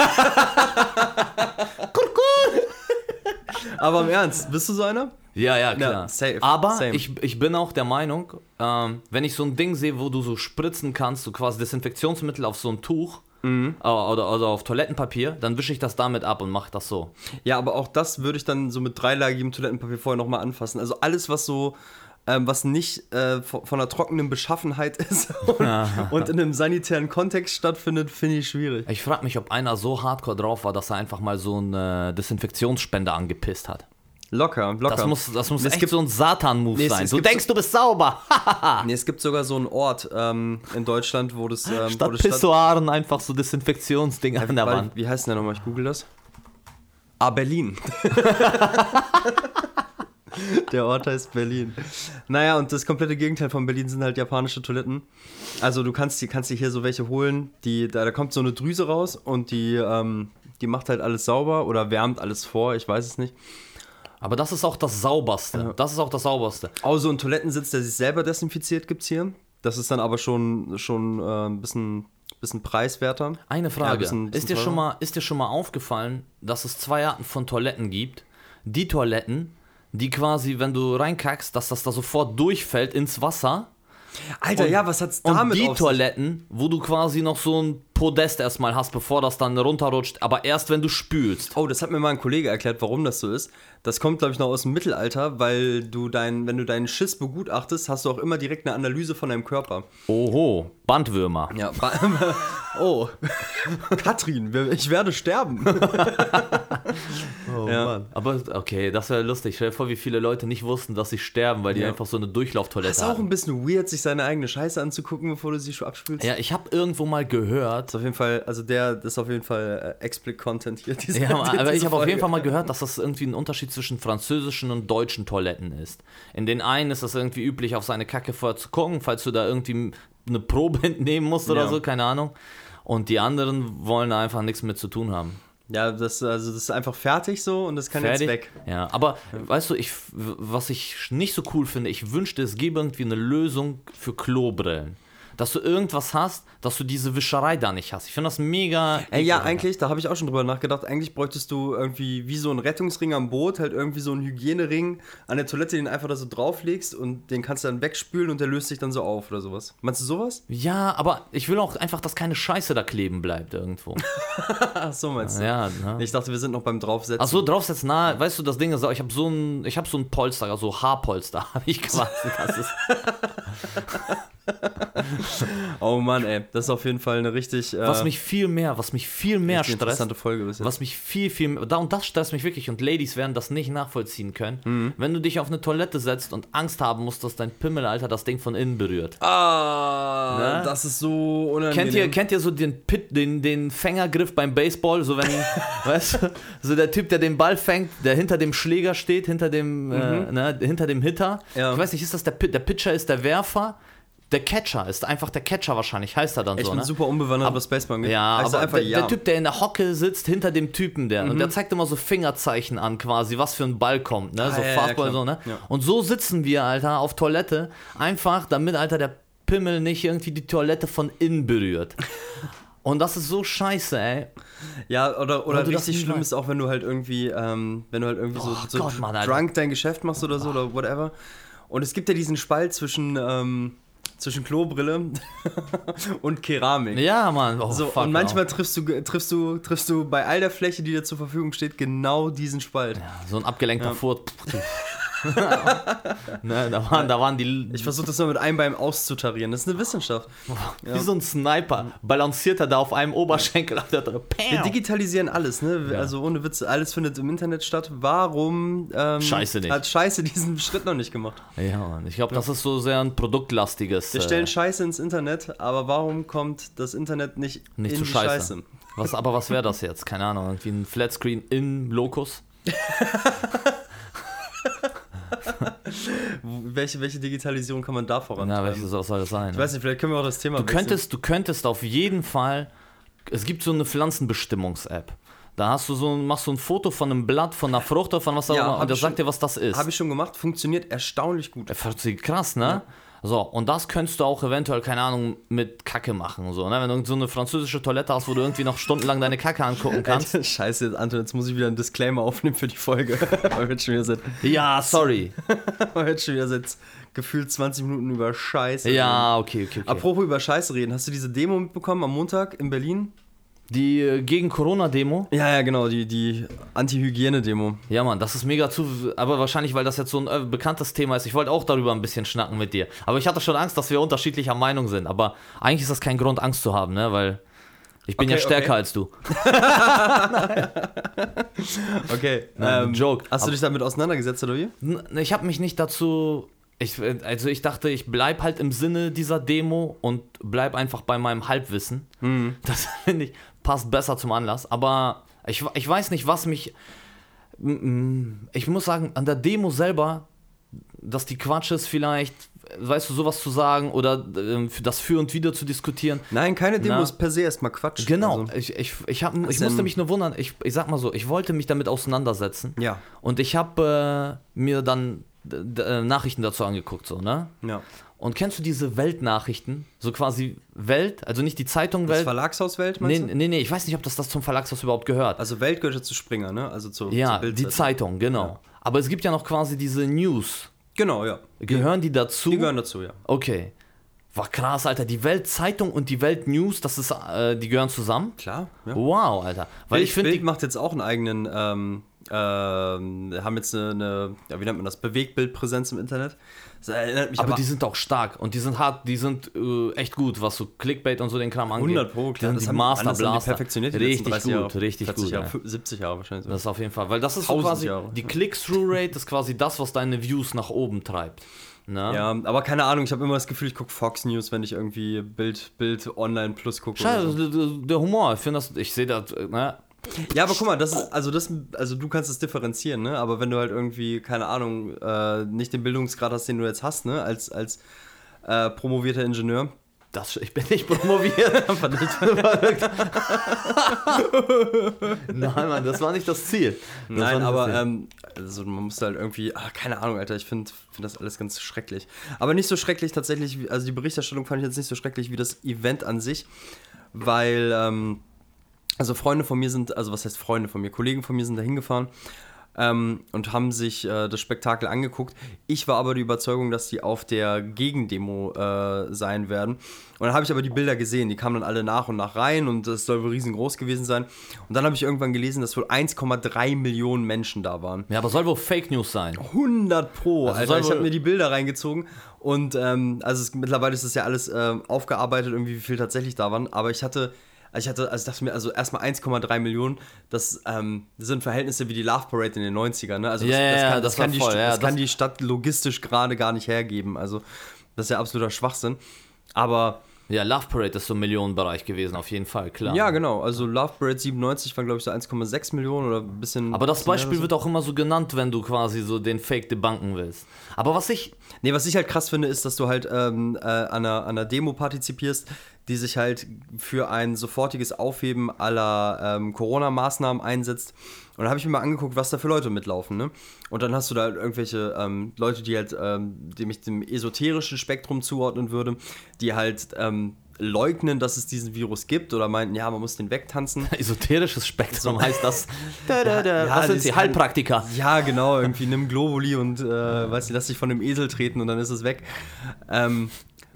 Aber im Ernst, bist du so einer? Ja, ja, klar. Ja, safe, Aber same. Ich, ich bin auch der Meinung, ähm, wenn ich so ein Ding sehe, wo du so spritzen kannst, so quasi Desinfektionsmittel auf so ein Tuch Mhm. äh, oder, oder auf Toilettenpapier, dann wische ich das damit ab und mache das so. Ja, aber auch das würde ich dann so mit dreilagigem Toilettenpapier vorher nochmal anfassen. Also alles, was so, ähm, was nicht äh, von, von einer trockenen Beschaffenheit ist und, und in einem sanitären Kontext stattfindet, finde ich schwierig. Ich frage mich, ob einer so hardcore drauf war, dass er einfach mal so einen äh, Desinfektionsspender angepisst hat. Locker, locker. Das muss, das muss Es echt gibt- so ein Satan-Move Nee, es- sein. es Du gibt denkst, so- du bist sauber. Nee, es gibt sogar so einen Ort ähm, in Deutschland, wo das, ähm, Statt wo das statt- Pissoiren einfach so Desinfektionsdinge an der weil- Wand. Wie heißt denn der nochmal? Ich google das. Ah, Berlin. Der Ort heißt Berlin. Naja, und das komplette Gegenteil von Berlin sind halt japanische Toiletten. Also du kannst, die, kannst dir hier so welche holen, die, da, da kommt so eine Drüse raus und die, ähm, die macht halt alles sauber oder wärmt alles vor, ich weiß es nicht. Aber das ist auch das Sauberste. Das ist auch das Sauberste. Auch so ein Toilettensitz, der sich selber desinfiziert, gibt's hier. Das ist dann aber schon, schon äh, ein bisschen, bisschen preiswerter. Eine Ja, Frage. bisschen- bisschen ist, dir teurer. schon mal, ist dir schon mal aufgefallen, dass es zwei Arten von Toiletten gibt? Die Toiletten, die quasi, wenn du reinkackst, dass das da sofort durchfällt ins Wasser. Alter, Und- ja, was hat's Und damit die auf sich? Toiletten, wo du quasi noch so ein Podest erstmal hast, bevor das dann runterrutscht, aber erst wenn du spülst. Oh, das hat mir mal ein Kollege erklärt, warum das so ist. Das kommt, glaube ich, noch aus dem Mittelalter, weil du dein, wenn du deinen Schiss begutachtest, hast du auch immer direkt eine Analyse von deinem Körper. Oho, Bandwürmer. Ja, oh, Katrin, ich werde sterben. Oh, Ja. Mann. Aber okay, das wäre lustig. Stell dir vor, wie viele Leute nicht wussten, dass sie sterben, weil die Ja. einfach so eine Durchlauftoilette Das ist auch hatten. ein bisschen weird, sich seine eigene Scheiße anzugucken, bevor du sie schon abspülst. Ja, ich habe irgendwo mal gehört, Das ist auf jeden Fall, also der, das ist auf jeden Fall äh, Explicit-Content hier. Diese, ja, aber diese ich habe auf Folge. jeden Fall mal gehört, dass das irgendwie ein Unterschied zwischen französischen und deutschen Toiletten ist. In den einen ist das irgendwie üblich, auf seine Kacke vorher zu gucken, falls du da irgendwie eine Probe entnehmen musst oder Ja. so, keine Ahnung. Und die anderen wollen da einfach nichts mit zu tun haben. Ja, das, also das ist einfach fertig so und das kann Fertig? jetzt weg. Ja, aber weißt du, ich, was ich nicht so cool finde, ich wünschte, es gäbe irgendwie eine Lösung für Klobrillen. Dass du irgendwas hast, dass du diese Wischerei da nicht hast. Ich finde das mega... Ey, ja, ekelhaft. eigentlich, da habe ich auch schon drüber nachgedacht, eigentlich bräuchtest du irgendwie wie so einen Rettungsring am Boot, halt irgendwie so einen Hygienering an der Toilette, den einfach da so drauflegst und den kannst du dann wegspülen und der löst sich dann so auf oder sowas. Meinst du sowas? Ja, aber ich will auch einfach, dass keine Scheiße da kleben bleibt irgendwo. Ach so, meinst du? Ja, ne? Ich dachte, wir sind noch beim Draufsetzen. Ach so, draufsetzen, na, weißt du, das Ding ist, ich habe so ein, ich habe so ein Polster, also Haarpolster, habe ich quasi. Das ist, Oh Mann, ey, das ist auf jeden Fall eine richtig, äh, was mich viel mehr, was mich viel mehr richtig stresst, interessante Folge bis jetzt. was mich viel, viel mehr, da und das stresst mich wirklich und Ladies werden das nicht nachvollziehen können, Mhm. wenn du dich auf eine Toilette setzt und Angst haben musst, dass dein Pimmel, Alter, das Ding von innen berührt. Ah, Ne? das ist so unangenehm. Kennt ihr, kennt ihr so den, Pit, den, den Fängergriff beim Baseball? So wenn, weißt du, so der Typ, der den Ball fängt, der hinter dem Schläger steht, hinter dem, äh, ne, hinter dem Hitter. Ja. Ich weiß nicht, ist das der, Pit- der Pitcher ist der Werfer? Der Catcher ist einfach der Catcher wahrscheinlich, heißt er dann Ich so, bin ne? super unbewandert, was Baseball angeht. Ja, Heißt aber einfach der, ja. der Typ, der in der Hocke sitzt, hinter dem Typen, der, und der zeigt immer so Fingerzeichen an quasi, was für ein Ball kommt, ne? So Ah, ja, ja, Fastball, klar. so, ne? Ja. Und so sitzen wir, Alter, auf Toilette, einfach damit, Alter, der Pimmel nicht irgendwie die Toilette von innen berührt. Und das ist so scheiße, ey. Ja, oder, oder Weil du das richtig nie schlimm weißt. ist auch, wenn du halt irgendwie, ähm, wenn du halt irgendwie so, Oh so Gott, Mann, Alter. drunk dein Geschäft machst oder so oder whatever. Und es gibt ja diesen Spalt zwischen, ähm, zwischen Klobrille und Keramik. Ja, Mann. Oh, So, fuck, und manchmal triffst du, triffst, du, triffst du bei all der Fläche, die dir zur Verfügung steht, genau diesen Spalt. ja, so ein abgelenkter Ja. Furt. Ne, da, waren, da waren die... Ich versuche das mal mit einem Bein auszutarieren. Das ist eine Wissenschaft. Wie ja. so ein Sniper. Balanciert er da auf einem Oberschenkel auf der Dr- Wir digitalisieren alles, ne? Ja. Also ohne Witze, alles findet im Internet statt. Warum ähm, Scheiße nicht. hat Scheiße diesen Schritt noch nicht gemacht? Ja, Mann. Ich glaube, das ist so sehr ein produktlastiges... Wir stellen Scheiße ins Internet, aber warum kommt das Internet nicht, nicht in zu die Scheiße? Scheiße? Was, aber was wäre das jetzt? Keine Ahnung, irgendwie ein Flatscreen im Locus? welche, welche Digitalisierung kann man da vorantreiben? Ja, welches soll das sein? Ich weiß nicht, vielleicht können wir auch das Thema du könntest, du könntest auf jeden Fall, es gibt so eine Pflanzenbestimmungs-App. Da hast du so, machst du ein Foto von einem Blatt, von einer Frucht oder von was auch Ja, immer hab und der ich sagt schon- dir, was das ist. Habe ich schon gemacht, funktioniert erstaunlich gut. Krass, ne? Ja. So, und das könntest du auch eventuell, keine Ahnung, mit Kacke machen. So, ne? Wenn du so eine französische Toilette hast, wo du irgendwie noch stundenlang deine Kacke angucken kannst. Alter, Scheiße, jetzt, Anton, jetzt muss ich wieder einen Disclaimer aufnehmen für die Folge. weil wir jetzt schon wieder seit, Ja, sorry. weil wir jetzt schon wieder seit gefühlt zwanzig Minuten über Scheiße reden. Ja, okay, okay, okay. Apropos über Scheiße reden, hast du diese Demo mitbekommen am Montag in Berlin? Die äh, Gegen-Corona-Demo. Ja, ja, genau, die, die Anti-Hygiene-Demo. Ja, Mann, das ist mega zu. Aber wahrscheinlich, weil das jetzt so ein äh, bekanntes Thema ist. Ich wollte auch darüber ein bisschen schnacken mit dir. Aber ich hatte schon Angst, dass wir unterschiedlicher Meinung sind. Aber eigentlich ist das kein Grund, Angst zu haben, ne? Weil ich bin Okay, ja stärker okay. als du. Okay, Nein, ähm, Joke. hast du Aber- dich damit auseinandergesetzt, oder wie? N- Ich habe mich nicht dazu. Ich, also ich dachte, ich bleib halt im Sinne dieser Demo und bleib einfach bei meinem Halbwissen. Mhm. Das finde ich passt besser zum Anlass. Aber ich, ich weiß nicht, was mich. Ich muss sagen, an der Demo selber, dass die Quatsch ist, vielleicht, weißt du, sowas zu sagen oder äh, das Für und Wider zu diskutieren. Nein, keine Demo Na. ist per se erstmal Quatsch. Genau, Also, ich, ich, ich, hab, ich ist musste denn- mich nur wundern. Ich, ich sag mal so, ich wollte mich damit auseinandersetzen. ja, Und ich habe äh, mir dann d- d- äh, Nachrichten dazu angeguckt, so, ne? ja. Und kennst du diese Weltnachrichten? So quasi Welt, also nicht die Zeitung Das Welt. Verlagshaus Welt, Nee, meinst du? nee, nee, ich weiß nicht, ob das, das zum Verlagshaus überhaupt gehört. Also Welt gehört ja zu Springer, ne? Also zu, ja, zur die Bildzeitung. Zeitung, genau. Ja. Aber es gibt ja noch quasi diese News. Genau, ja. Gehören die dazu? Die gehören dazu, ja. Okay. War krass, Alter. Die Weltzeitung und die Welt News, das ist, äh, die gehören zusammen? Klar, ja. Wow, Alter. Weil Bild, ich finde, Bild macht jetzt auch einen eigenen, ähm, ähm, haben jetzt eine, eine, ja, wie nennt man das, Bewegtbildpräsenz im Internet. Das erinnert mich aber, aber, die sind auch stark und die sind hart, die sind äh, echt gut, was so Clickbait und so den Kram angeht. hundert Pro, klar. Die, Das sind haben, die Master anders haben die Blaster. perfektioniert die Richtig letzten dreißig gut, Jahre. richtig vierzig gut. Jahre, Ja. fü- siebzig Jahre wahrscheinlich. Das ist auf jeden Fall, weil das ist so Tausend quasi, Jahre. die Click-Through-Rate ist quasi das, was deine Views nach oben treibt. Ne? Ja, aber keine Ahnung, ich habe immer das Gefühl, ich gucke Fox News, wenn ich irgendwie Bild, Bild Online Plus gucke. oder Scheiße, so. der, der Humor, ich finde das, ich sehe das, äh, ne? Ja, aber guck mal, das ist, also das, also du kannst es differenzieren, ne? Aber wenn du halt irgendwie, keine Ahnung, äh, nicht den Bildungsgrad hast, den du jetzt hast, ne, als, als äh, promovierter Ingenieur. Das, ich bin nicht promoviert. Nein, Mann, das war nicht das Ziel. Das war Nein, nicht aber das Ziel. ähm, also man muss halt irgendwie, ach, keine Ahnung, Alter, ich finde find das alles ganz schrecklich. Aber nicht so schrecklich tatsächlich, wie- also die Berichterstattung fand ich jetzt nicht so schrecklich wie das Event an sich, weil, ähm, also Freunde von mir sind, also was heißt Freunde von mir, Kollegen von mir sind da hingefahren ähm, und haben sich äh, das Spektakel angeguckt. Ich war aber die Überzeugung, dass die auf der Gegendemo äh, sein werden. Und dann habe ich aber die Bilder gesehen, die kamen dann alle nach und nach rein und das soll wohl riesengroß gewesen sein. Und dann habe ich irgendwann gelesen, dass wohl eins Komma drei Millionen Menschen da waren. Ja, aber soll wohl Fake News sein. hundert Pro, Also Alter. soll Ich habe wohl- mir die Bilder reingezogen und ähm, also es, mittlerweile ist das ja alles ähm, aufgearbeitet, irgendwie wie viel tatsächlich da waren. Aber ich hatte, also ich hatte, also ich dachte mir, also erstmal eins Komma drei Millionen, das, ähm, das sind Verhältnisse wie die Love Parade in den neunzigern, ne? Also das, Ja, ja, das, ja, kann, das, das war kann, die, voll, St- ja, das kann das- die Stadt logistisch gerade gar nicht hergeben. Also das ist ja absoluter Schwachsinn. Aber Ja, Love Parade ist so im Millionenbereich gewesen, auf jeden Fall, klar. ja, genau. Also Love Parade siebenundneunzig waren, glaube ich, so eins Komma sechs Millionen oder ein bisschen. Aber das bisschen mehr Beispiel oder so. wird auch immer so genannt, wenn du quasi so den Fake debunken willst. Aber was ich, Nee, was ich halt krass finde, ist, dass du halt ähm, äh, an, einer, an einer Demo partizipierst, die sich halt für ein sofortiges Aufheben aller ähm, Corona-Maßnahmen einsetzt. Und dann habe ich mir mal angeguckt, was da für Leute mitlaufen, ne? Und dann hast du da halt irgendwelche ähm, Leute, die halt, ähm, dem ich dem esoterischen Spektrum zuordnen würde, die halt ähm, leugnen, dass es diesen Virus gibt oder meinten, ja, man muss den wegtanzen. esoterisches Spektrum heißt das. Da, da, da. Ja, Was sind das sie? kann- Heilpraktiker. Ja, genau, irgendwie nimm Globuli und, äh, weiß nicht, lass dich von dem Esel treten und dann ist es weg. Ähm,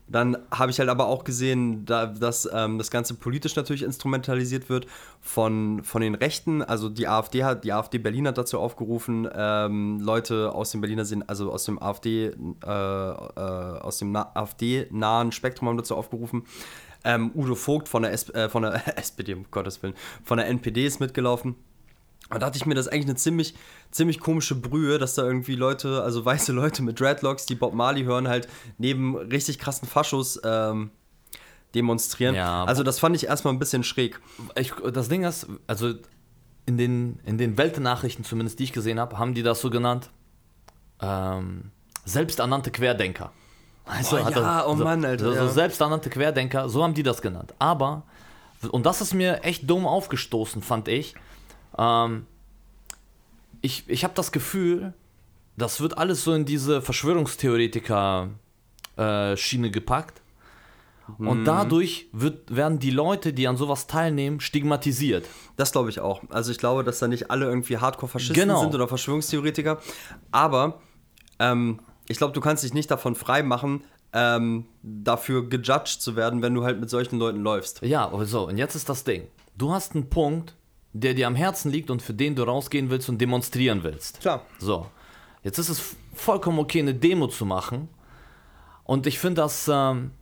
Dann habe ich halt aber auch gesehen, da, dass ähm, das Ganze politisch natürlich instrumentalisiert wird von, von den Rechten. Also die AfD hat, die AfD Berlin hat dazu aufgerufen, ähm, Leute aus dem Berliner Sen- also aus dem AfD, äh, äh, aus dem Na- AfD-nahen Spektrum haben dazu aufgerufen. Ähm, Udo Vogt von der, S- äh, von der S P D, um Gottes Willen, von der N P D ist mitgelaufen. Und da dachte ich mir, das ist eigentlich eine ziemlich, ziemlich komische Brühe, dass da irgendwie Leute, also weiße Leute mit Dreadlocks, die Bob Marley hören, halt neben richtig krassen Faschos ähm, demonstrieren. Ja, also das fand ich erstmal ein bisschen schräg. Ich, das Ding ist, also in den, in den Weltnachrichten zumindest, die ich gesehen habe, haben die das so genannt, ähm, selbsternannte Querdenker. Also, Oh, hat ja, das, oh so, Mann, Alter, So, ja. so selbsternannte Querdenker, so haben die das genannt. Aber, und das ist mir echt dumm aufgestoßen, fand ich, ähm, ich, ich habe das Gefühl, das wird alles so in diese Verschwörungstheoretiker-Schiene äh, gepackt. Und dadurch wird, werden die Leute, die an sowas teilnehmen, stigmatisiert. Das glaube ich auch. Also ich glaube, dass da nicht alle irgendwie Hardcore-Faschisten Genau. sind oder Verschwörungstheoretiker. Aber ähm, ich glaube, du kannst dich nicht davon freimachen, ähm, dafür gejudged zu werden, wenn du halt mit solchen Leuten läufst. Ja, aber so, und jetzt ist das Ding. Du hast einen Punkt, der dir am Herzen liegt und für den du rausgehen willst und demonstrieren willst. Klar. So, jetzt ist es vollkommen okay, eine Demo zu machen. Und ich finde das ähm,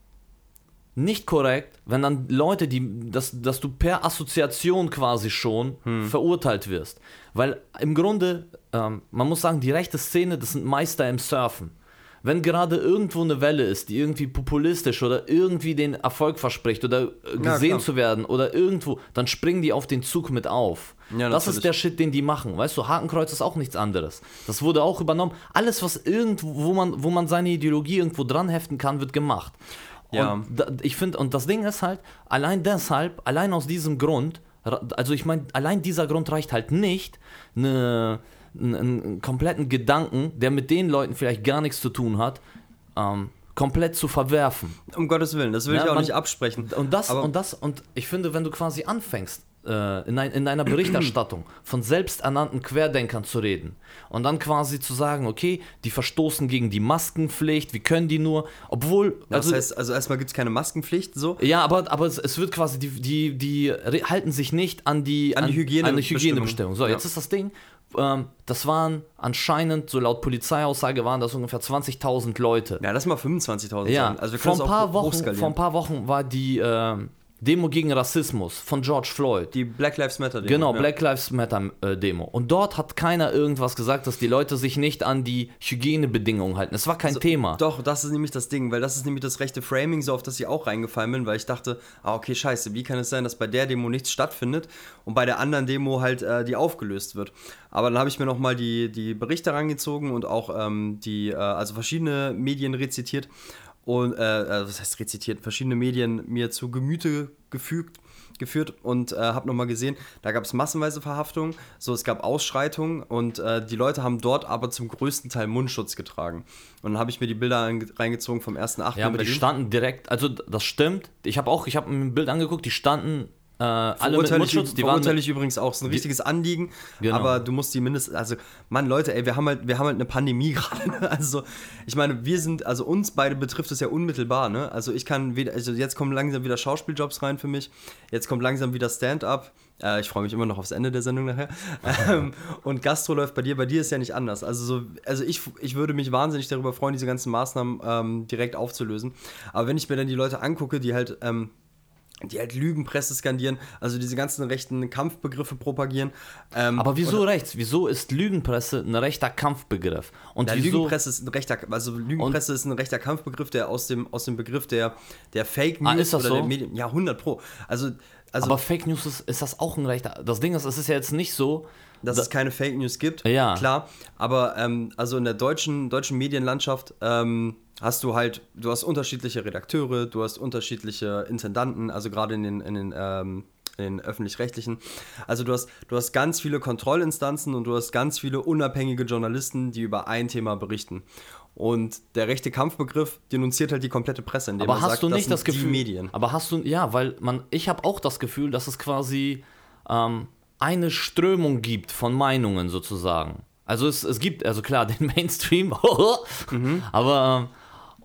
nicht korrekt, wenn dann Leute, die, dass, dass du per Assoziation quasi schon hm. verurteilt wirst. Weil im Grunde, ähm, man muss sagen, die rechte Szene, das sind Meister im Surfen. Wenn gerade irgendwo eine Welle ist, die irgendwie populistisch oder irgendwie den Erfolg verspricht oder äh, gesehen klar. zu werden oder irgendwo, dann springen die auf den Zug mit auf. Ja, das natürlich. ist der Shit, den die machen. Weißt du, Hakenkreuz ist auch nichts anderes. Das wurde auch übernommen. Alles, was irgendwo, wo man, wo man seine Ideologie irgendwo dran heften kann, wird gemacht. Ja. Und da, ich finde, und das Ding ist halt, allein deshalb, allein aus diesem Grund, also ich meine, allein dieser Grund reicht halt nicht, eine, einen, einen kompletten Gedanken, der mit den Leuten vielleicht gar nichts zu tun hat, ähm, komplett zu verwerfen. Um Gottes Willen, das will Ja, ich auch man- nicht absprechen. Und das, Aber- und das, und ich finde, wenn du quasi anfängst, äh, in, ein, in einer Berichterstattung von selbsternannten Querdenkern zu reden und dann quasi zu sagen, okay, die verstoßen gegen die Maskenpflicht, wie können die nur, obwohl, Das also, heißt, also erstmal gibt es keine Maskenpflicht, so. ja, aber, aber es, es wird quasi, die, die, die re- halten sich nicht an die, An die Hygiene- an die Hygienebestimmung. So, Ja. jetzt ist das Ding, ähm, das waren anscheinend, so laut Polizeiaussage waren das ungefähr zwanzigtausend Leute. Ja, lass mal fünfundzwanzigtausend Ja, sein. Also wir vor, können ein es auch paar Wochen, hochskalieren. vor ein paar Wochen war die ähm, Demo gegen Rassismus von George Floyd. Die Black Lives Matter Demo. Genau, ja. Black Lives Matter äh, Demo. Und dort hat keiner irgendwas gesagt, dass die Leute sich nicht an die Hygienebedingungen halten. Es war kein Thema. Doch, das ist nämlich das Ding, weil das ist nämlich das rechte Framing, so auf das ich auch reingefallen bin, weil ich dachte, ah, okay, scheiße, wie kann es sein, dass bei der Demo nichts stattfindet und bei der anderen Demo halt äh, die aufgelöst wird. Aber dann habe ich mir nochmal die, die Berichte rangezogen und auch ähm, die, äh, also verschiedene Medien rezitiert und, äh, äh, was heißt rezitiert, verschiedene Medien mir zu Gemüte gefügt, geführt und äh, habe nochmal gesehen, da gab es massenweise Verhaftungen, so es gab Ausschreitungen und äh, die Leute haben dort aber zum größten Teil Mundschutz getragen. Und dann habe ich mir die Bilder ange- reingezogen vom ersten achten Ja, aber in die Berlin. standen direkt, also das stimmt. Ich habe auch, ich habe mir ein Bild angeguckt, die standen äh, alle mit Verurteile ich, Mundschutz. Die waren verurteile mit, ich übrigens auch. Das ist ein richtiges Anliegen, Genau. aber du musst die mindestens, also, Mann, Leute, ey, wir haben halt, wir haben halt eine Pandemie gerade, ne? Also, ich meine, wir sind, also uns beide betrifft es ja unmittelbar, ne? Also ich kann wieder, also jetzt kommen langsam wieder Schauspieljobs rein für mich, jetzt kommt langsam wieder Stand-up, äh, ich freue mich immer noch aufs Ende der Sendung nachher, ähm, und Gastro läuft bei dir, bei dir ist ja nicht anders, also so, also ich, ich würde mich wahnsinnig darüber freuen, diese ganzen Maßnahmen ähm, direkt aufzulösen, aber wenn ich mir dann die Leute angucke, die halt, ähm, die halt Lügenpresse skandieren, also diese ganzen rechten Kampfbegriffe propagieren. Ähm, aber wieso und, rechts? Wieso ist Lügenpresse ein rechter Kampfbegriff? Und ja, wieso? Lügenpresse ist ein rechter, also Lügenpresse ist ein rechter Kampfbegriff, der aus dem, aus dem Begriff der, der Fake News Ah, ist das oder so? der Medien, ja, hundert Pro. Also, also aber Fake News ist, ist das auch ein rechter. Das Ding ist, es ist ja jetzt nicht so. dass da- es keine Fake News gibt, Ja. klar, aber ähm, also in der deutschen, deutschen Medienlandschaft ähm, hast du halt, du hast unterschiedliche Redakteure, du hast unterschiedliche Intendanten, also gerade in den, in den, ähm, in den öffentlich-rechtlichen, also du hast, du hast ganz viele Kontrollinstanzen und du hast ganz viele unabhängige Journalisten, die über ein Thema berichten. Und der rechte Kampfbegriff denunziert halt die komplette Presse, indem Aber er hast sagt, du nicht das das sind Gefühl? die Medien. Aber hast du, ja, weil man, ich habe auch das Gefühl, dass es quasi ähm, eine Strömung gibt von Meinungen sozusagen. Also es, es gibt, also klar, den Mainstream, Mhm. aber ähm,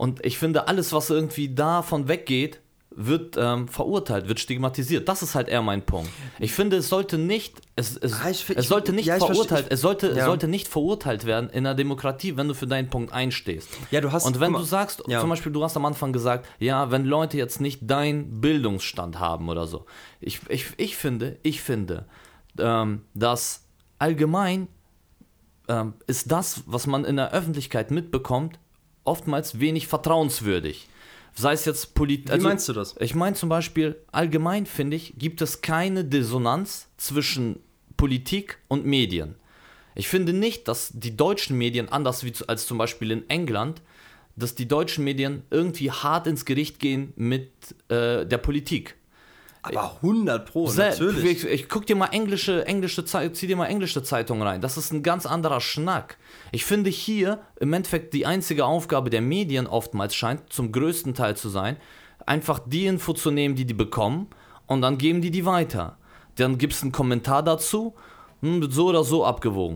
Und ich finde, alles, was irgendwie davon weggeht, wird ähm, verurteilt, wird stigmatisiert. Das ist halt eher mein Punkt. Ich finde, es sollte nicht, es, es, Ah, ich- es sollte nicht ja, ich verurteilt, verstehe- es sollte, ja. es sollte nicht verurteilt werden in einer Demokratie, wenn du für deinen Punkt einstehst. Ja, du hast- Und wenn guck mal, du sagst, ja. zum Beispiel, du hast am Anfang gesagt, ja, wenn Leute jetzt nicht deinen Bildungsstand haben oder so. Ich, ich, ich finde, ich finde, ähm, dass allgemein ähm, ist das, was man in der Öffentlichkeit mitbekommt, oftmals wenig vertrauenswürdig. Sei es jetzt Politik. Wie meinst du das? Ich meine zum Beispiel, allgemein finde ich, gibt es keine Dissonanz zwischen Politik und Medien. Ich finde nicht, dass die deutschen Medien, anders wie zu, als zum Beispiel in England, dass die deutschen Medien irgendwie hart ins Gericht gehen mit äh, der Politik. Aber hundert Pro, Sel- natürlich. Ich, ich guck dir mal englische, englische Zeit, zieh dir mal englische Zeitungen rein. Das ist ein ganz anderer Schnack. Ich finde hier im Endeffekt die einzige Aufgabe der Medien oftmals scheint zum größten Teil zu sein, einfach die Info zu nehmen, die die bekommen und dann geben die die weiter. Dann gibt es einen Kommentar dazu, hm, wird so oder so abgewogen.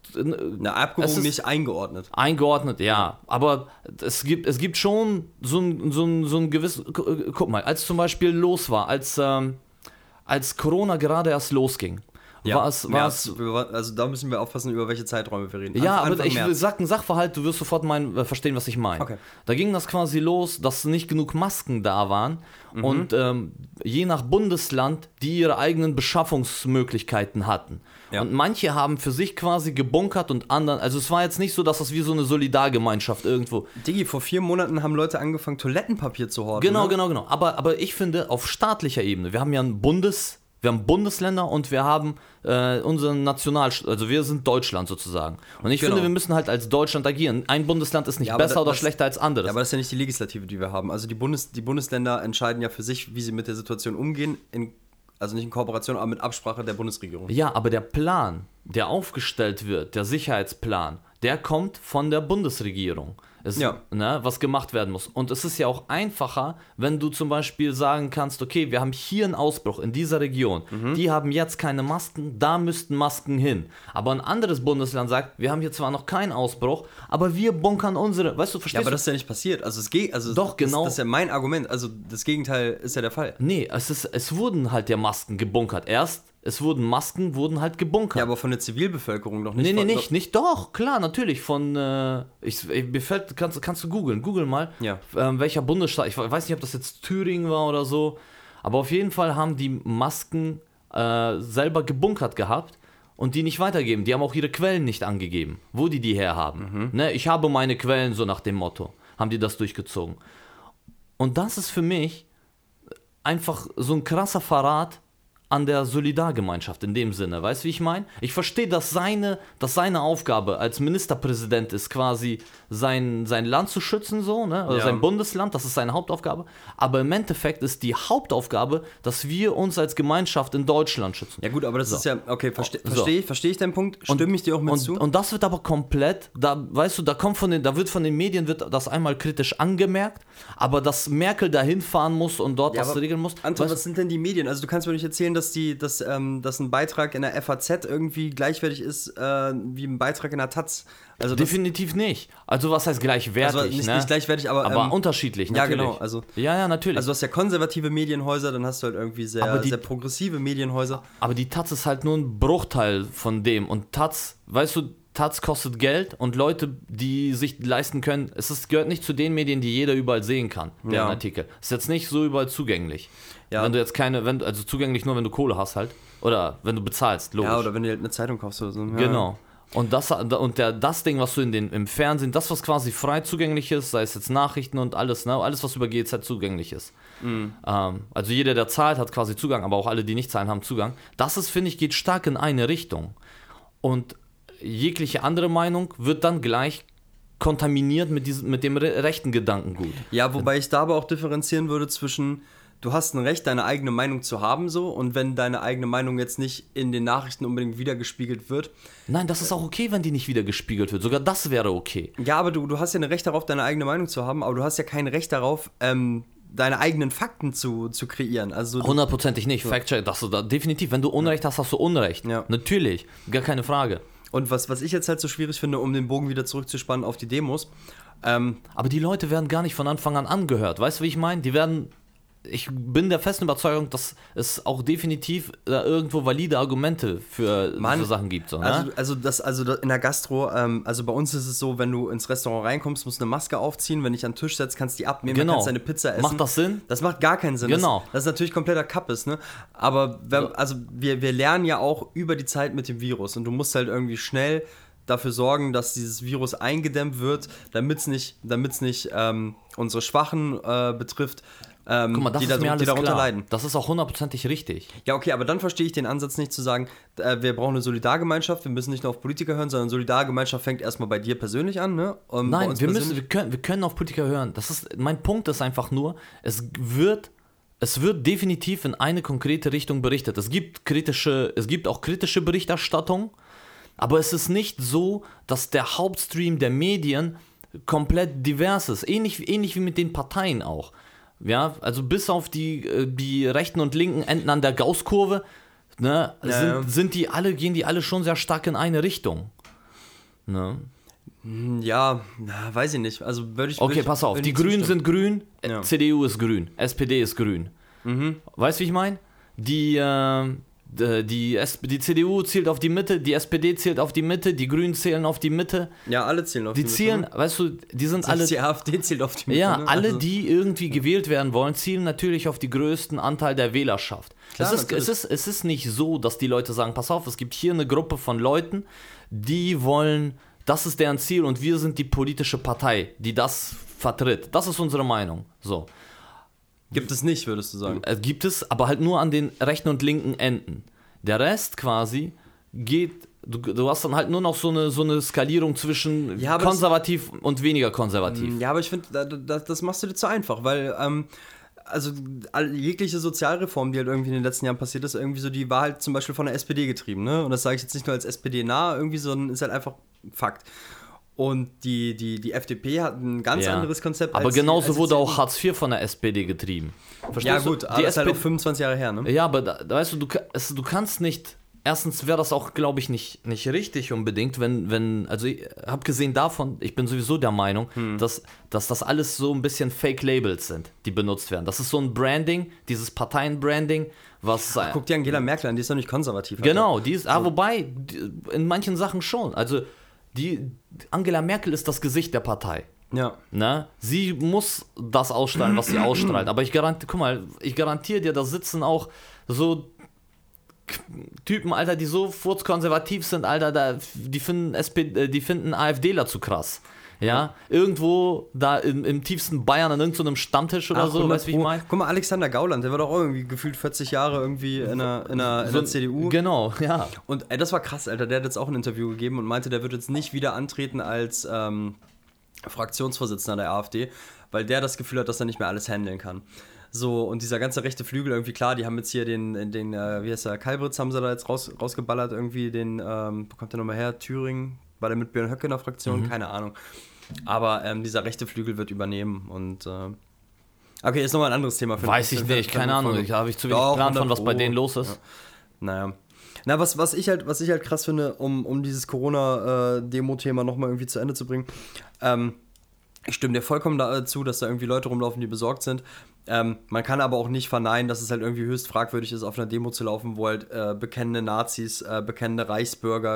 Eine Abgewogen Es ist- nicht eingeordnet. Eingeordnet, ja. Aber es gibt, es gibt schon so ein, so ein, so ein gewisses. Guck mal, als zum Beispiel los war, als, ähm, als Corona gerade erst losging, war es. War ja, es also da müssen wir aufpassen, über welche Zeiträume wir reden. ja, Anfang aber ich März. sag einen Sachverhalt, du wirst sofort mein, äh, verstehen, was ich meine. Okay. Da ging das quasi los, dass nicht genug Masken da waren Mhm. und ähm, je nach Bundesland die ihre eigenen Beschaffungsmöglichkeiten hatten. Ja. Und manche haben für sich quasi gebunkert und anderen, also es war jetzt nicht so, dass das wie so eine Solidargemeinschaft irgendwo. Diggi, vor vier Monaten haben Leute angefangen, Toilettenpapier zu horten. Genau, ne? genau, genau. Aber, aber ich finde, auf staatlicher Ebene, wir haben ja ein Bundes, wir haben Bundesländer und wir haben äh, unseren National, also wir sind Deutschland sozusagen. Und ich Genau. finde, wir müssen halt als Deutschland agieren. Ein Bundesland ist nicht Ja, aber besser das- oder das- schlechter als anderes. Ja, aber das ist ja nicht die Legislative, die wir haben. Also die, Bundes, die Bundesländer entscheiden ja für sich, wie sie mit der Situation umgehen, in, also nicht in Kooperation, aber mit Absprache der Bundesregierung. Ja, aber der Plan, der aufgestellt wird, der Sicherheitsplan, der kommt von der Bundesregierung. Es, Ja. ne, was gemacht werden muss. Und es ist ja auch einfacher, wenn du zum Beispiel sagen kannst, okay, wir haben hier einen Ausbruch in dieser Region. Mhm. Die haben jetzt keine Masken, da müssten Masken hin. Aber ein anderes Bundesland sagt, wir haben hier zwar noch keinen Ausbruch, aber wir bunkern unsere, weißt du, Ja, verstehst aber du? das ist ja nicht passiert. Also, es geht, also Doch, das, genau. Das ist ja mein Argument. Also das Gegenteil ist ja der Fall. Nee, es, ist, es wurden halt ja Masken gebunkert. Erst, es wurden Masken, wurden halt gebunkert. Ja, aber von der Zivilbevölkerung noch nicht. Nee, nee, von, nicht, nicht, doch, klar, natürlich, von, äh, ich, ich, mir fällt, kannst, kannst du googeln, google mal, Ja. ähm, welcher Bundesstaat, ich weiß nicht, ob das jetzt Thüringen war oder so, aber auf jeden Fall haben die Masken äh, selber gebunkert gehabt und die nicht weitergeben, die haben auch ihre Quellen nicht angegeben, wo die die herhaben, ne, ich habe meine Quellen, so nach dem Motto, haben die das durchgezogen. Und das ist für mich einfach so ein krasser Verrat an der Solidargemeinschaft in dem Sinne, weißt du, wie ich meine? Ich verstehe, dass seine, dass seine Aufgabe als Ministerpräsident ist, quasi sein, sein Land zu schützen, so, ne? Oder Ja. sein Bundesland, das ist seine Hauptaufgabe. Aber im Endeffekt ist die Hauptaufgabe, dass wir uns als Gemeinschaft in Deutschland schützen. Ja gut, aber das So. ist ja, okay, verste, So. verstehe ich, verstehe ich deinen Punkt, stimme ich dir auch mit und, zu. Und das wird aber komplett, da weißt du, da kommt von den, da wird von den Medien wird das einmal kritisch angemerkt, aber dass Merkel da hinfahren muss und dort Ja, was aber, regeln muss. Anton, weißt- was sind denn die Medien? Also du kannst mir nicht erzählen, dass die, dass, ähm, dass ein Beitrag in der F A Z irgendwie gleichwertig ist äh, wie ein Beitrag in der Taz. Also das, Definitiv nicht. Also was heißt gleichwertig, also nicht, ne? nicht gleichwertig, aber, aber ähm, unterschiedlich, ja, natürlich. genau, also- ja, ja, natürlich. also du hast ja konservative Medienhäuser, dann hast du halt irgendwie sehr, Aber die- sehr progressive Medienhäuser. aber die Taz ist halt nur ein Bruchteil von dem. Und Taz, weißt du, Taz kostet Geld und Leute, die sich leisten können, es ist, gehört nicht zu den Medien, die jeder überall sehen kann, der Ja. Artikel. Ist jetzt nicht so überall zugänglich. Ja. Wenn du jetzt keine, wenn, also zugänglich nur, wenn du Kohle hast halt. Oder wenn du bezahlst, logisch. Ja, oder wenn du halt eine Zeitung kaufst oder so. Ja. Genau. Und das, und der, das Ding, was du in den, im Fernsehen, das, was quasi frei zugänglich ist, sei es jetzt Nachrichten und alles, ne, alles, was über G E Z zugänglich ist. Mhm. Ähm, also jeder, der zahlt, hat quasi Zugang, aber auch alle, die nicht zahlen, haben Zugang. Das ist, finde ich, geht stark in eine Richtung. Und jegliche andere Meinung wird dann gleich kontaminiert mit, diesem, mit dem re rechten Gedankengut. Ja, wobei ich da aber auch differenzieren würde zwischen, du hast ein Recht, deine eigene Meinung zu haben, so, und wenn deine eigene Meinung jetzt nicht in den Nachrichten unbedingt wiedergespiegelt wird. Nein, das ist auch okay, wenn die nicht wieder gespiegelt wird. Sogar das wäre okay. Ja, aber du, du hast ja ein Recht darauf, deine eigene Meinung zu haben, aber du hast ja kein Recht darauf, ähm, deine eigenen Fakten zu, zu kreieren. Also Hundertprozentig nicht. Fact-check, das ist da definitiv. Wenn du Unrecht hast, hast du Unrecht. Ja. Natürlich. Gar keine Frage. Und was, was ich jetzt halt so schwierig finde, um den Bogen wieder zurückzuspannen auf die Demos, Ähm, Aber die Leute werden gar nicht von Anfang an angehört. Weißt du, wie ich meine? Die werden, ich bin der festen Überzeugung, dass es auch definitiv äh, irgendwo valide Argumente für Mann, diese Sachen gibt. So, ne? Also, also, das, also das in der Gastro, ähm, also bei uns ist es so, wenn du ins Restaurant reinkommst, musst du eine Maske aufziehen, wenn dich an den Tisch setzt, kannst du die abnehmen, Genau. kannst deine Pizza essen. Macht das Sinn? Das macht gar keinen Sinn. Genau. Das, das ist natürlich kompletter Kappes, ne? Aber wenn, also wir, wir lernen ja auch über die Zeit mit dem Virus und du musst halt irgendwie schnell dafür sorgen, dass dieses Virus eingedämmt wird, damit es nicht, damit's nicht ähm, unsere Schwachen äh, betrifft. Ähm, Guck mal, das die, ist da, mir alles die darunter klar. leiden. Das ist auch hundertprozentig richtig. Ja, okay, aber dann verstehe ich den Ansatz nicht zu sagen, äh, wir brauchen eine Solidargemeinschaft, wir müssen nicht nur auf Politiker hören, sondern Solidargemeinschaft fängt erstmal bei dir persönlich an, ne? Und bei Nein, uns wir müssen, persönlich- wir können, wir können auf Politiker hören. Das ist, mein Punkt ist einfach nur, es wird, es wird definitiv in eine konkrete Richtung berichtet. Es gibt kritische, es gibt auch kritische Berichterstattung, aber es ist nicht so, dass der Hauptstream der Medien komplett divers ist. Ähnlich, ähnlich wie mit den Parteien auch. Ja, also bis auf die, äh, die rechten und linken Enden an der Gaußkurve, ne, Ja, sind, ja. sind die alle, gehen die alle schon sehr stark in eine Richtung. Ne? Ja, na, weiß ich nicht. Also würde ich. würd Okay, ich, pass auf. würd Die ich Grünen zustimmen. sind grün, Ja. C D U ist grün, S P D ist grün. Mhm. Weißt du, wie ich meine? Die, äh, d- die, S- die C D U zielt auf die Mitte, die S P D zielt auf die Mitte, die Grünen zählen auf die Mitte. Ja, alle zählen auf Die die zielen, Mitte. weißt du, die sind alle. Selbst die AfD zählt auf die Mitte. Ja, ne? alle, Also- die irgendwie gewählt werden wollen, zielen natürlich auf die größten Anteil der Wählerschaft. Klar, es, ist, natürlich. es, ist, es ist nicht so, dass die Leute sagen, pass auf, es gibt hier eine Gruppe von Leuten, die wollen, das ist deren Ziel und wir sind die politische Partei, die das vertritt. Das ist unsere Meinung. So. Gibt es nicht, würdest du sagen. Äh, gibt es, aber halt nur an den rechten und linken Enden. Der Rest quasi geht, du, du hast dann halt nur noch so eine, so eine Skalierung zwischen Ja, aber das- konservativ und weniger konservativ. Ja, aber ich finde, da, da, das machst du dir zu einfach, weil, ähm, also all, jegliche Sozialreform, die halt irgendwie in den letzten Jahren passiert ist, irgendwie so, die war halt zum Beispiel von der S P D getrieben, ne? Und das sage ich jetzt nicht nur als S P D-nah irgendwie, sondern ist halt einfach Fakt. Und die, die, die F D P hat ein ganz Ja. anderes Konzept. Aber als die- genauso als die wurde C D U. auch Hartz vier von der S P D getrieben. Verstehst Ja du? gut, aber die das ist halt S auch P D fünfundzwanzig Jahre her, ne? Ja, aber da, da weißt du, du, ka- es, du kannst nicht. Erstens wäre das auch, glaube ich, nicht, nicht richtig unbedingt, wenn, wenn, also ich habe gesehen davon, ich bin sowieso der Meinung, Hm. dass, dass das alles so ein bisschen Fake-Labels sind, die benutzt werden. Das ist so ein Branding, dieses Parteien-Branding, was... äh, Guck dir Angela Merkel an, die ist doch nicht konservativ. Alter. Genau, die ist, ah, wobei, die, in manchen Sachen schon. Also, die Angela Merkel ist das Gesicht der Partei. Ja. Ne? Sie muss das ausstrahlen, was sie ausstrahlt. Aber ich garantiere, guck mal, ich garantiere dir, da sitzen auch so K- Typen, Alter, die so furzkonservativ sind, Alter, da, die finden S P, äh, die finden AfDler zu krass. Ja, irgendwo da im, im tiefsten Bayern an irgendeinem Stammtisch oder Ach, so, hundert weißt du, wie ich Pro. meine? Guck mal, Alexander Gauland, der war doch auch irgendwie gefühlt vierzig Jahre irgendwie in der, in der, in der C D U. Genau, ja. Und ey, das war krass, Alter. Der hat jetzt auch ein Interview gegeben und meinte, der wird jetzt nicht wieder antreten als ähm, Fraktionsvorsitzender der AfD, weil der das Gefühl hat, dass er nicht mehr alles handeln kann. So, und dieser ganze rechte Flügel, irgendwie klar, die haben jetzt hier den, den äh, wie heißt der, Kalbritz haben sie da jetzt raus, rausgeballert, irgendwie den, ähm, wo kommt der nochmal her? Thüringen, war der mit Björn Höcke in der Fraktion? Mhm. Keine Ahnung. Aber ähm, dieser rechte Flügel wird übernehmen und äh, okay, ist nochmal ein anderes Thema. Für Weiß ich für- für- nicht, für keine eine Ahnung. Folge. Ich habe ich zu wenig Doch, Plan von, was bei hundert denen Pro. los ist. Ja. Naja. Na, was, was, ich halt, was ich halt krass finde, um, um dieses Corona-Demo-Thema nochmal irgendwie zu Ende zu bringen, ähm, ich stimme dir vollkommen dazu, dass da irgendwie Leute rumlaufen, die besorgt sind. Ähm, man kann aber auch nicht verneinen, dass es halt irgendwie höchst fragwürdig ist, auf einer Demo zu laufen, wo halt äh, bekennende Nazis, äh, bekennende Reichsbürger,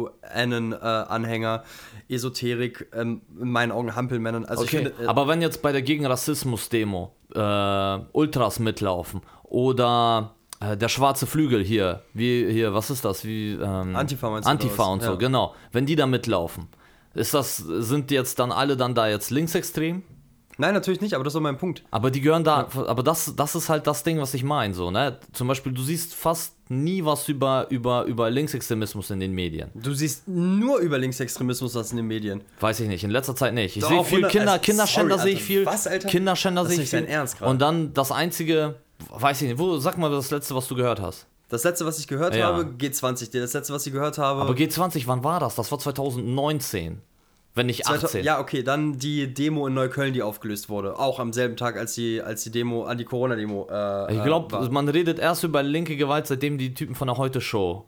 QAnon-Anhänger, äh, Esoterik, ähm, in meinen Augen Hampelmännern. Also Okay, ich finde, äh, aber wenn jetzt bei der Gegen-Rassismus-Demo äh, Ultras mitlaufen oder äh, der schwarze Flügel hier, wie hier, was ist das? Wie, ähm, Antifa meinst du, Antifa oder was? und so, Ja. genau. Wenn die da mitlaufen, ist das, sind jetzt dann alle dann da jetzt linksextrem? nein, natürlich nicht, aber das ist doch mein Punkt. Aber die gehören da, aber das, das ist halt das Ding, was ich meine, so, ne? Zum Beispiel, du siehst fast nie was über, über, über Linksextremismus in den Medien. Du siehst nur über Linksextremismus was in den Medien. Weiß ich nicht, in letzter Zeit nicht. Ich Doch, sehe viel hundert Kinder, also, Kinderschänder sorry, sehe ich Alter. viel. Was, Alter? Kinderschänder Das sehe ist ich nicht viel. dein Ernst gerade. Und dann das einzige, weiß ich nicht, wo, sag mal das letzte, was du gehört hast. Das letzte, was ich gehört Ja. habe, G zwanzig. Das letzte, was ich gehört habe. Aber G zwanzig, wann war das? Das war zwanzig neunzehn. Wenn nicht achtzehn. Ja, okay, dann die Demo in Neukölln, die aufgelöst wurde. Auch am selben Tag, als die, als die Demo, an die Corona-Demo. Äh, Ich äh, glaube, war. man redet erst über linke Gewalt, seitdem die Typen von der Heute-Show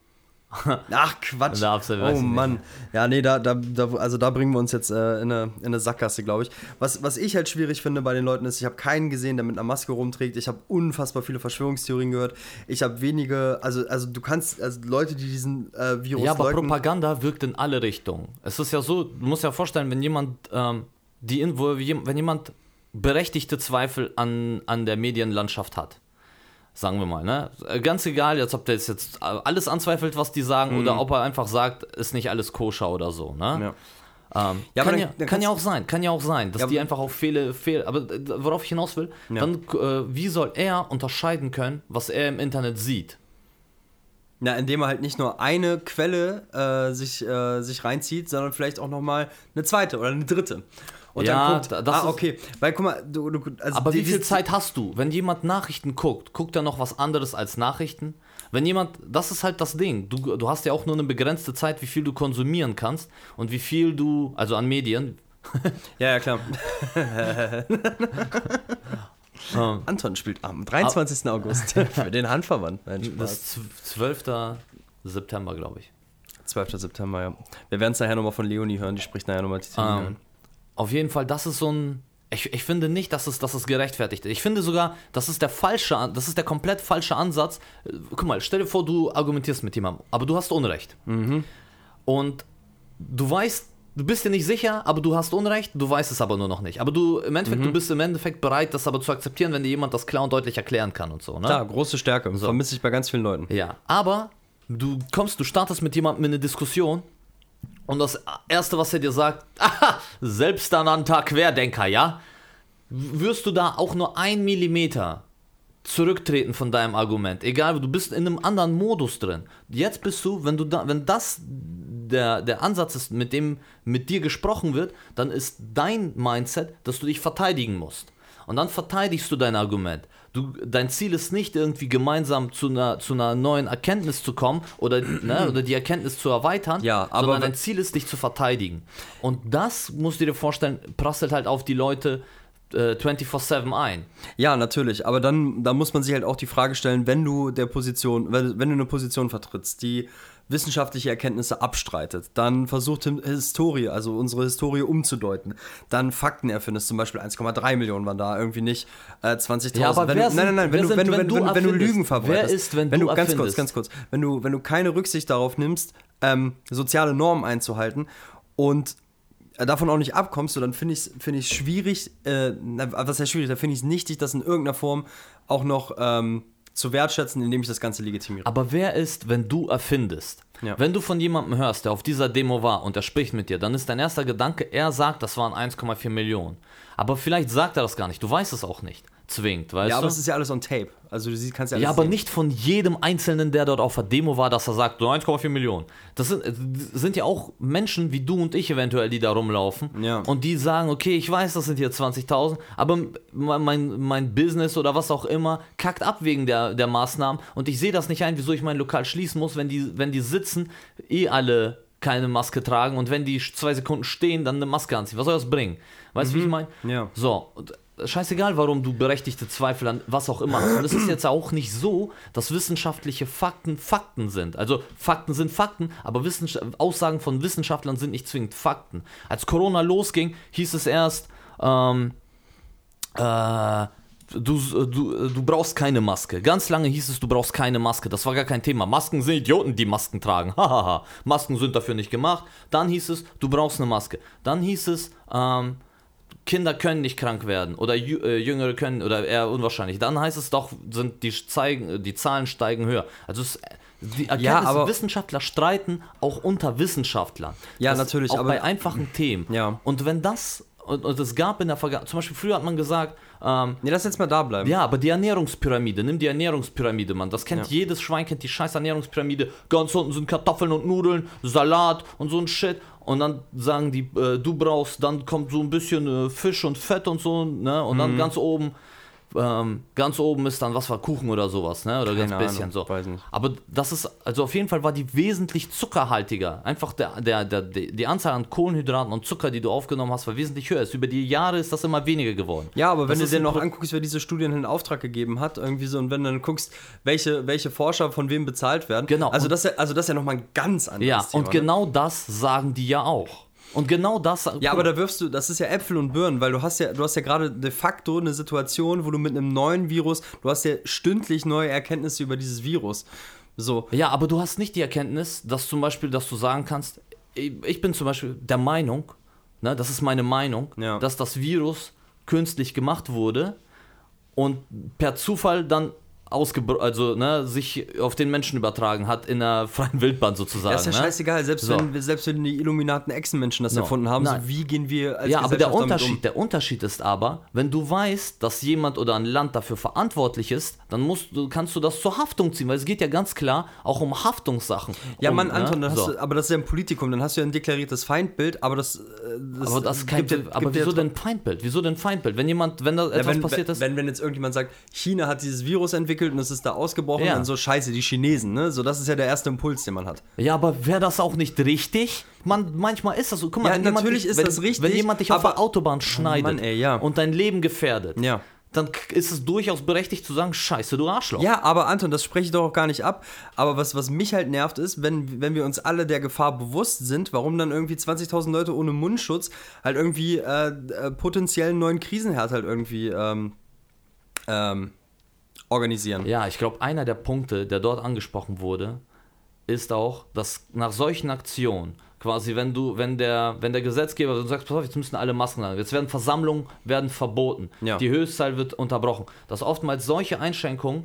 Ach, Quatsch. Da weiß oh ich Mann. nicht. Ja, nee, da, da, da, also da bringen wir uns jetzt äh, in, eine, in eine Sackgasse, glaube ich. Was, was ich halt schwierig finde bei den Leuten ist, ich habe keinen gesehen, der mit einer Maske rumträgt. Ich habe unfassbar viele Verschwörungstheorien gehört. Ich habe wenige, also, also du kannst, also Leute, die diesen äh, Virus Ja, aber leugnen, Propaganda wirkt in alle Richtungen. Es ist ja so, du musst ja vorstellen, wenn jemand, ähm, die, wo, wenn jemand berechtigte Zweifel an, an der Medienlandschaft hat, sagen wir mal, ne? Ganz egal, jetzt, ob der jetzt alles anzweifelt, was die sagen, mhm. oder ob er einfach sagt, ist nicht alles koscher oder so, ne? Ja. Ähm, ja, kann dann, ja, dann kann ja auch sein, kann ja auch sein, dass ja, die einfach auf Fehler, Fehl, aber worauf ich hinaus will, ja. dann, äh, wie soll er unterscheiden können, was er im Internet sieht? Na, indem er halt nicht nur eine Quelle äh, sich, äh, sich reinzieht, sondern vielleicht auch nochmal eine zweite oder eine dritte. Und ja, dann guckt, das ah, okay, weil guck mal, du, du, also aber die, wie viel Zeit hast du? Wenn jemand Nachrichten guckt, guckt er noch was anderes als Nachrichten? Wenn jemand, das ist halt das Ding, du, du hast ja auch nur eine begrenzte Zeit, wie viel du konsumieren kannst und wie viel du, also an Medien. Ja, ja, klar. um, Anton spielt am dreiundzwanzigsten August für den Handverband. Nein, das ist zwölften September, glaube ich. zwölften September, ja. Wir werden es nachher nochmal von Leonie hören, die spricht nachher nochmal die Theorie um. hören. Auf jeden Fall, das ist so ein. Ich, ich finde nicht, dass es, dass es gerechtfertigt ist. Ich finde sogar, das ist der falsche, das ist der komplett falsche Ansatz. Guck mal, stell dir vor, du argumentierst mit jemandem, aber du hast Unrecht. Mhm. Und du weißt, du bist dir nicht sicher, aber du hast Unrecht, du weißt es aber nur noch nicht. Aber du im Endeffekt, mhm. du bist im Endeffekt bereit, das aber zu akzeptieren, wenn dir jemand das klar und deutlich erklären kann und so. Ne? Klar, große Stärke. So. Vermisse ich bei ganz vielen Leuten. Ja, aber du kommst, du startest mit jemandem in eine Diskussion. Und das Erste, was er dir sagt, aha, selbsternannter Querdenker, ja? Wirst du da auch nur ein Millimeter zurücktreten von deinem Argument? Egal, du bist in einem anderen Modus drin. Jetzt bist du, wenn du da, wenn das der, der Ansatz ist, mit dem mit dir gesprochen wird, dann ist dein Mindset, dass du dich verteidigen musst. Und dann verteidigst du dein Argument. Du, dein Ziel ist nicht irgendwie gemeinsam zu einer, zu einer neuen Erkenntnis zu kommen oder, ne, oder die Erkenntnis zu erweitern, ja, aber sondern dein Ziel ist, dich zu verteidigen. Und das, musst du dir vorstellen, prasselt halt auf die Leute äh, vierundzwanzig sieben ein. Ja, natürlich, aber dann, dann muss man sich halt auch die Frage stellen, wenn du der Position, wenn, wenn du eine Position vertrittst, die wissenschaftliche Erkenntnisse abstreitet, dann versucht Historie, also unsere Historie umzudeuten, dann Fakten erfindest, zum Beispiel eins Komma drei Millionen waren da, irgendwie nicht äh, zwanzigtausend. Ja, aber wenn wer du, sind, nein, nein, nein, wenn du, sind, wenn, du, wenn, wenn, du wenn, wenn du Lügen verbreitest, wer ist, wenn, wenn du du, ganz erfindest? kurz, ganz kurz, wenn du, wenn du keine Rücksicht darauf nimmst, ähm, soziale Normen einzuhalten und davon auch nicht abkommst, so, dann finde ich es find ich's schwierig, äh, was heißt schwierig, da finde ich es nichtig, das in irgendeiner Form auch noch ähm, zu wertschätzen, indem ich das Ganze legitimiere. Aber wer ist, wenn du erfindest? Ja. Wenn du von jemandem hörst, der auf dieser Demo war und der spricht mit dir, dann ist dein erster Gedanke, er sagt, das waren eins Komma vier Millionen. Aber vielleicht sagt er das gar nicht, du weißt es auch nicht. Zwingt, weißt ja, du? aber es ist ja alles on tape. Also du kannst ja alles Ja, aber sehen. nicht von jedem Einzelnen, der dort auf der Demo war, dass er sagt, so eins Komma vier Millionen. Das sind, sind ja auch Menschen wie du und ich eventuell, die da rumlaufen. Ja. Und die sagen, okay, ich weiß, das sind hier zwanzigtausend, aber mein, mein Business oder was auch immer kackt ab wegen der, der Maßnahmen. Und ich sehe das nicht ein, wieso ich mein Lokal schließen muss, wenn die, wenn die sitzen, eh alle keine Maske tragen und wenn die zwei Sekunden stehen, dann eine Maske anziehen. Was soll das bringen? Weißt du, mhm. wie ich meine? Ja. So, und scheißegal, warum du berechtigte Zweifel an was auch immer hast. Und es ist jetzt auch nicht so, dass wissenschaftliche Fakten Fakten sind. Also Fakten sind Fakten, aber Wissenschaft- Aussagen von Wissenschaftlern sind nicht zwingend Fakten. Als Corona losging, hieß es erst, ähm, äh, du, du, du brauchst keine Maske. Ganz lange hieß es, du brauchst keine Maske. Das war gar kein Thema. Masken sind Idioten, die Masken tragen. Hahaha. Masken sind dafür nicht gemacht. Dann hieß es, du brauchst eine Maske. Dann hieß es, ähm, Kinder können nicht krank werden oder Jü- äh, Jüngere können oder eher unwahrscheinlich. Dann heißt es doch, sind die, zeigen, die Zahlen steigen höher. Also es, die Erkenntnis, Ja, aber- Wissenschaftler streiten auch unter Wissenschaftlern. Ja, Das natürlich, Auch aber- bei einfachen Themen. Ja. Und wenn das, und, und es gab in der Vergangenheit, zum Beispiel früher hat man gesagt, ähm, Nee, lass jetzt mal da bleiben. ja, aber die Ernährungspyramide, nimm die Ernährungspyramide, Mann. Das kennt Ja. jedes Schwein, kennt die scheiß Ernährungspyramide. Ganz unten sind Kartoffeln und Nudeln, Salat und so ein Shit. Und dann sagen die, äh, du brauchst, dann kommt so ein bisschen äh, Fisch und Fett und so, ne? Und dann ganz oben ähm, ganz oben ist dann, was war, Kuchen oder sowas, ne? Oder Keine ganz bisschen Ahnung, so. weiß nicht. Aber das ist, also auf jeden Fall war die wesentlich zuckerhaltiger. Einfach der, der, der, die Anzahl an Kohlenhydraten und Zucker, die du aufgenommen hast, war wesentlich höher. Über die Jahre ist das immer weniger geworden. Ja, aber wenn das du dir noch Pro- anguckst, wer diese Studien in Auftrag gegeben hat, irgendwie so, und wenn du dann guckst, welche, welche Forscher von wem bezahlt werden. Genau. Also das, ist ja, also das ist ja nochmal ein ganz anderes Ja, Thema. und genau das sagen die ja auch. Und genau das... Ja, aber da wirfst du, das ist ja Äpfel und Birnen, weil du hast ja, du hast ja gerade de facto eine Situation, wo du mit einem neuen Virus, du hast ja stündlich neue Erkenntnisse über dieses Virus. So. Ja, aber du hast nicht die Erkenntnis, dass zum Beispiel, dass du sagen kannst, ich bin zum Beispiel der Meinung, ne, das ist meine Meinung, Ja. dass das Virus künstlich gemacht wurde und per Zufall dann ausgebro- also ne, sich auf den Menschen übertragen hat in der freien Wildbahn sozusagen. Das ist ja ne? scheißegal, selbst, So. wenn, wir- selbst wenn die Illuminaten Echsenmenschen das No. erfunden haben, Nein. so wie gehen wir als Ja, aber der Gesellschaft damit Unterschied, um? der Unterschied ist aber, wenn du weißt, dass jemand oder ein Land dafür verantwortlich ist, dann musst du, kannst du das zur Haftung ziehen, weil es geht ja ganz klar auch um Haftungssachen. Ja, um, Mann, Anton, dann hast so. du, aber das ist ja ein Politikum, dann hast du ja ein deklariertes Feindbild, aber das, äh, das, Aber das ist kein, gibt ja- aber gibt ja wieso tro- denn Feindbild? Wieso denn Feindbild? Wenn jemand, wenn da Ja, etwas wenn, passiert ist, wenn, wenn jetzt irgendjemand sagt, China hat dieses Virus entwickelt und es ist da ausgebrochen, Ja. dann so scheiße, die Chinesen, ne? So, das ist ja der erste Impuls, den man hat. ja, aber wäre das auch nicht richtig? Man, manchmal ist das so. Guck mal, Ja, wenn jemand natürlich dich, ist wenn, das richtig, Wenn jemand dich auf aber- der Autobahn schneidet Mann, ey, ja. und dein Leben gefährdet, Ja. dann k- ist es durchaus berechtigt zu sagen, scheiße, du Arschloch. Ja, aber Anton, das spreche ich doch auch gar nicht ab. Aber was, was mich halt nervt ist, wenn, wenn wir uns alle der Gefahr bewusst sind, warum dann irgendwie zwanzigtausend Leute ohne Mundschutz halt irgendwie äh, äh, potenziellen neuen Krisenherd halt irgendwie ähm, ähm, organisieren. Ja, ich glaube, einer der Punkte, der dort angesprochen wurde, ist auch, dass nach solchen Aktionen, quasi, wenn du, wenn der, wenn der Gesetzgeber, wenn du sagst, pass auf, jetzt müssen alle Masken tragen, jetzt werden Versammlungen werden verboten, Ja. die Höchstzahl wird unterbrochen, dass oftmals solche Einschränkungen,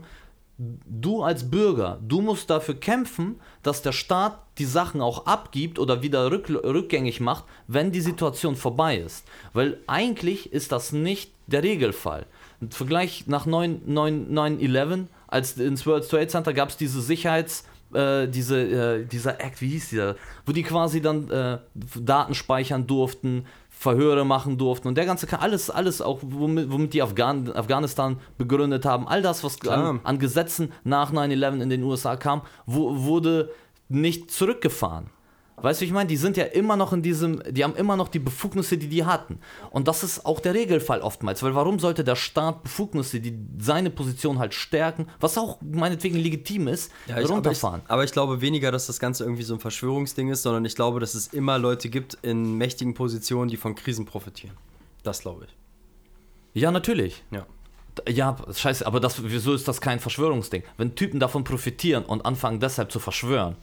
du als Bürger, du musst dafür kämpfen, dass der Staat die Sachen auch abgibt oder wieder rück, rückgängig macht, wenn die Situation vorbei ist. Weil eigentlich ist das nicht der Regelfall. Im Vergleich nach neun elf, als ins World Trade Center gab es diese Sicherheits- äh, diese, äh, dieser Act, wie hieß dieser, wo die quasi dann äh, Daten speichern durften, Verhöre machen durften und der ganze, alles, alles auch, womit, womit die Afghan, Afghanistan begründet haben, all das, was an, an Gesetzen nach neun elf in den U S A kam, wo, wurde nicht zurückgefahren. Weißt du, wie ich meine? Die sind ja immer noch in diesem, die haben immer noch die Befugnisse, die die hatten. Und das ist auch der Regelfall oftmals, weil warum sollte der Staat Befugnisse, die seine Position halt stärken, was auch meinetwegen legitim ist, Ja, ich, runterfahren? Aber ich, aber ich glaube weniger, dass das Ganze irgendwie so ein Verschwörungsding ist, sondern ich glaube, dass es immer Leute gibt in mächtigen Positionen, die von Krisen profitieren. Das glaube ich. Ja, natürlich. Ja. Ja, scheiße, aber das, wieso ist das kein Verschwörungsding? Wenn Typen davon profitieren und anfangen deshalb zu verschwören.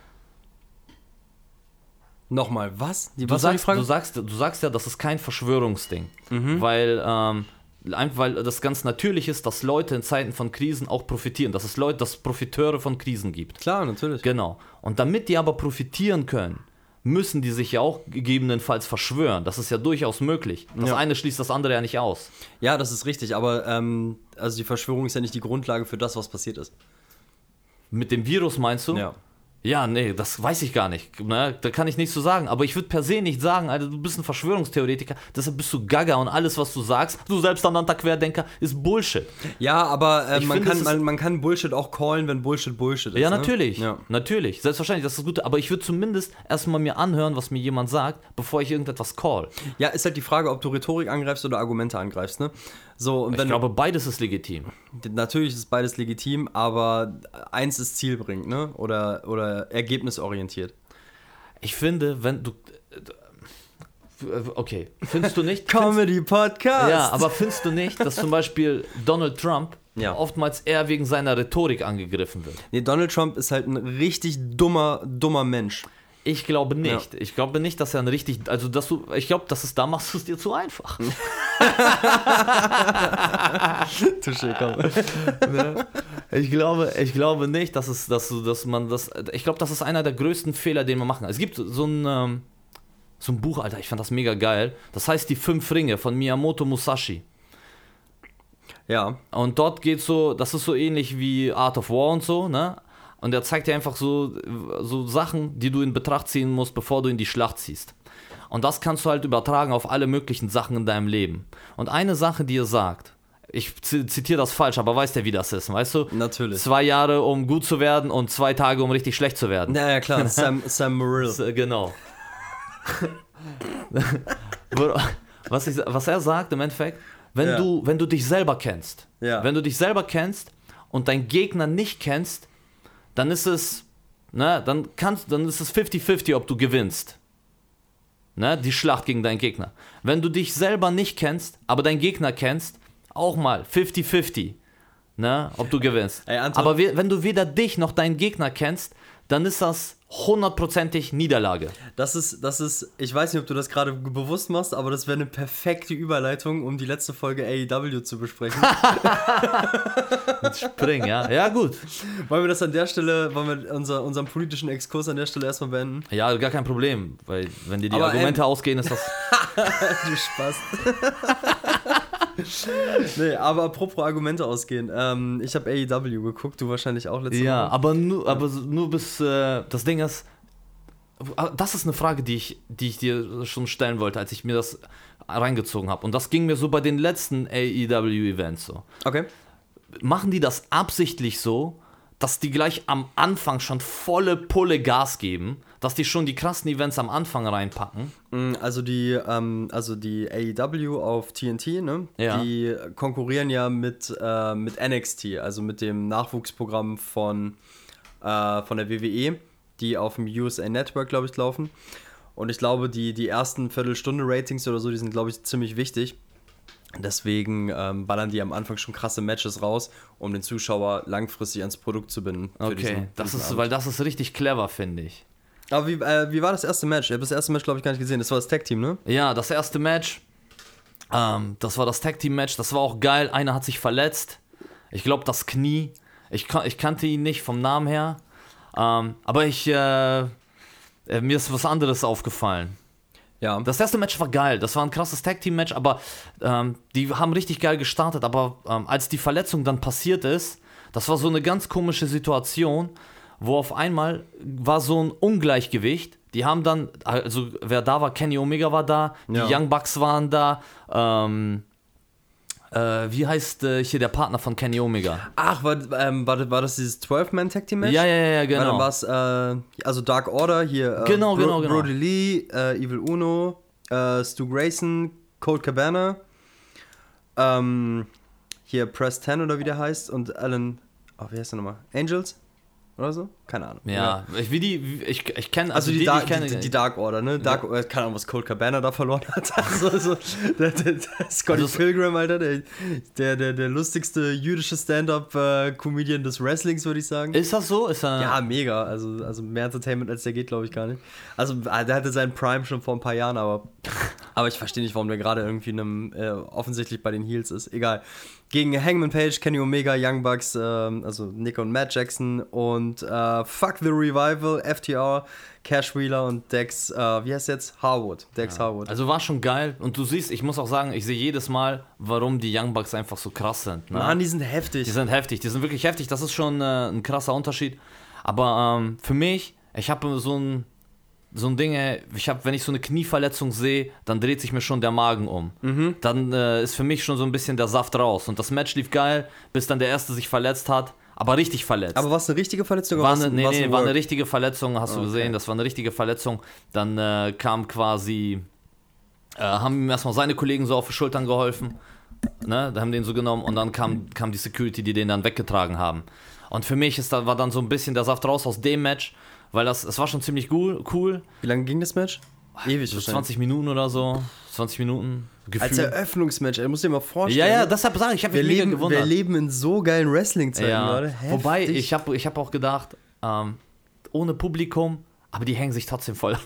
Nochmal, was? Die, Du was war die sagst, Frage? du, sagst, du sagst ja, das ist kein Verschwörungsding. Mhm. Weil, ähm, einfach weil das ganz natürlich ist, dass Leute in Zeiten von Krisen auch profitieren. Dass es Leute, dass es Profiteure von Krisen gibt. Klar, natürlich. Genau. Und damit die aber profitieren können, müssen die sich ja auch gegebenenfalls verschwören. Das ist ja durchaus möglich. Das Ja. eine schließt das andere ja nicht aus. Ja, das ist richtig, aber ähm, also die Verschwörung ist ja nicht die Grundlage für das, was passiert ist. Mit dem Virus meinst du? Ja. Ja, nee, das weiß ich gar nicht. Ne? Da kann ich nichts zu sagen. Aber ich würde per se nicht sagen, Alter, du bist ein Verschwörungstheoretiker, deshalb bist du Gaga und alles, was du sagst, du selbsternannter Querdenker, ist Bullshit. Ja, aber äh, Ich man, finde, kann, es ist- man, man kann Bullshit auch callen, wenn Bullshit Bullshit ist. Ja, ne? natürlich. Ja. Natürlich. Selbstverständlich, das ist das Gute. Aber ich würde zumindest erstmal mir anhören, was mir jemand sagt, bevor ich irgendetwas call. ja, ist halt die Frage, ob du Rhetorik angreifst oder Argumente angreifst, ne? So, und Ich wenn, glaube, beides ist legitim. natürlich ist beides legitim, aber eins ist zielbringend, ne? Oder, oder ergebnisorientiert. Ich finde, wenn du. Okay, findest du nicht? Comedy Podcast! Ja, aber findest du nicht, dass zum Beispiel Donald Trump Ja. oftmals eher wegen seiner Rhetorik angegriffen wird? Nee, Donald Trump ist halt ein richtig dummer, dummer Mensch. Ich glaube nicht. Ich glaube nicht, dass er ein richtig. Also, dass du. Ich glaube, das ist, da machst du es dir zu einfach. Touché, komm. Ne? Ich glaube, ich glaube nicht, dass es, dass du, dass man das. Ich glaube, das ist einer der größten Fehler, den wir machen. Es gibt so ein, ähm, so ein Buch, Alter, ich fand das mega geil. Das heißt Die Fünf Ringe von Miyamoto Musashi. Ja. Und dort geht so, das ist so ähnlich wie Art of War und so, ne? Und er zeigt dir einfach so, so Sachen, die du in Betracht ziehen musst, bevor du in die Schlacht ziehst. Und das kannst du halt übertragen auf alle möglichen Sachen in deinem Leben. Und eine Sache, die er sagt, ich zitiere das falsch, aber weißt ja, wie das ist, weißt du? Natürlich. Zwei Jahre, um gut zu werden und zwei Tage, um richtig schlecht zu werden. Ja, ja, klar, Sam, Sam Morrill. Genau. was, ich, was er sagt im Endeffekt, wenn, ja. du, wenn du dich selber kennst, ja. wenn du dich selber kennst und deinen Gegner nicht kennst, dann ist es, ne, dann kannst, dann ist es fifty fifty, ob du gewinnst. Ne, die Schlacht gegen deinen Gegner. Wenn du dich selber nicht kennst, aber deinen Gegner kennst, auch mal fifty fifty, ne, ob du gewinnst. Ey, Anton, aber we- wenn du weder dich noch deinen Gegner kennst, dann ist das hundertprozentig Niederlage. Das ist, das ist, ich weiß nicht, ob du das gerade bewusst machst, aber das wäre eine perfekte Überleitung, um die letzte Folge A E W zu besprechen. Mit Spring, ja. Ja, gut. Wollen wir das an der Stelle, wollen wir unser, unseren politischen Exkurs an der Stelle erstmal beenden? Ja, gar kein Problem, weil wenn dir die aber, Argumente ähm, ausgehen, ist das... du Spaß. Nee, aber apropos Argumente ausgehen. Ähm, ich habe A E W geguckt, du wahrscheinlich auch letzte Ja, Woche. aber nur, aber nur bis, äh, das Ding ist, das ist eine Frage, die ich, die ich dir schon stellen wollte, als ich mir das reingezogen habe. Und das ging mir so bei den letzten A E W-Events so. Okay. Machen die das absichtlich so, dass die gleich am Anfang schon volle Pulle Gas geben, dass die schon die krassen Events am Anfang reinpacken? Also die, ähm, also die A E W auf T N T, ne? Ja. Die konkurrieren ja mit, äh, mit N X T, also mit dem Nachwuchsprogramm von, äh, von der W W E, die auf dem U S A Network, glaube ich, laufen. Und ich glaube, die, die ersten Viertelstunde-Ratings oder so, die sind, glaube ich, ziemlich wichtig. Deswegen ähm, ballern die am Anfang schon krasse Matches raus, um den Zuschauer langfristig ans Produkt zu binden. Okay, diesen, das diesen ist, Abend. weil das ist richtig clever, finde ich. Aber wie, äh, wie war das erste Match? Ich habe das erste Match, glaube ich, gar nicht gesehen. Das war das Tag-Team, ne? Ja, das erste Match, ähm, das war das Tag-Team-Match, das war auch geil. Einer hat sich verletzt. Ich glaube, das Knie. Ich, kan- ich kannte ihn nicht vom Namen her. Ähm, aber ich, äh, äh, mir ist was anderes aufgefallen. Ja. Das erste Match war geil. Das war ein krasses Tag-Team-Match, aber ähm, die haben richtig geil gestartet. Aber ähm, als die Verletzung dann passiert ist, das war so eine ganz komische Situation, wo auf einmal war so ein Ungleichgewicht. Die haben dann, also wer da war, Kenny Omega war da, die Ja. Young Bucks waren da, ähm, äh, wie heißt äh, hier der Partner von Kenny Omega? Ach, war, ähm, war, war das dieses zwölf-Man-Tag-Team-Match? Ja, ja, ja, Weil genau. dann war es, äh, also Dark Order, hier, äh, Genau, genau, genau. Brody Lee, äh, Evil Uno, äh, Stu Grayson, Colt Cabana, ähm, hier Press ten oder wie der heißt und Alan, oh, wie heißt der nochmal? Angels? Oder so? Keine Ahnung. Ja, ich, wie die, wie- ich, ich kenne, Also, also, die, die, Dark, die, ich kenne, die, die Dark Order, ne? Dark, ja. Keine Ahnung, was Colt Cabana da verloren hat. Also, also der, der, der Scotty Also, Pilgrim, Alter, der, der, der, der lustigste jüdische Stand-Up-Comedian des Wrestlings, würde ich sagen. Ist das so? Ist er, Ja, mega. Also, also mehr Entertainment als der geht, glaube ich, gar nicht. Also, der hatte seinen Prime schon vor ein paar Jahren, aber, aber ich verstehe nicht, warum der gerade irgendwie in einem, äh, offensichtlich bei den Heels ist. Egal. Gegen Hangman Page, Kenny Omega, Young Bucks, ähm, also Nick und Matt Jackson und äh, Fuck the Revival, F T R, Cash Wheeler und Dex, äh, wie heißt jetzt? Harwood. Dex ja. Harwood. Also war schon geil. Und du siehst, ich muss auch sagen, ich sehe jedes Mal, warum die Young Bucks einfach so krass sind. Ne? Mann, die sind heftig. Die sind heftig, die sind wirklich heftig. Das ist schon äh, ein krasser Unterschied. Aber ähm, für mich, ich habe so ein so ein Ding, ey, ich habe, wenn ich so eine Knieverletzung sehe, dann dreht sich mir schon der Magen um. Mhm. Dann äh, ist für mich schon so ein bisschen der Saft raus. Und das Match lief geil, bis dann der Erste sich verletzt hat, aber richtig verletzt. Aber war es eine richtige Verletzung? war oder eine, war's- nee, war's nee, ein war eine Work? richtige Verletzung, hast du Okay. gesehen, das war eine richtige Verletzung. Dann äh, kam quasi, äh, haben ihm erstmal seine Kollegen so auf die Schultern geholfen, ne, da haben den so genommen und dann kam, kam die Security, die den dann weggetragen haben. Und für mich ist da, war dann so ein bisschen der Saft raus aus dem Match, weil das, es war schon ziemlich cool, cool. Wie lange ging das Match? Ewig So wahrscheinlich. zwanzig Minuten oder so, zwanzig Minuten, Als Gefühl. Eröffnungsmatch, ey, musst du dir mal vorstellen. Ja, ja, deshalb sage ich, ich habe wir mich mega leben, gewundert. wir leben in so geilen Wrestling-Zeiten Ja. gerade. Heftig. Wobei, ich habe ich hab auch gedacht, ähm, ohne Publikum, aber die hängen sich trotzdem voll.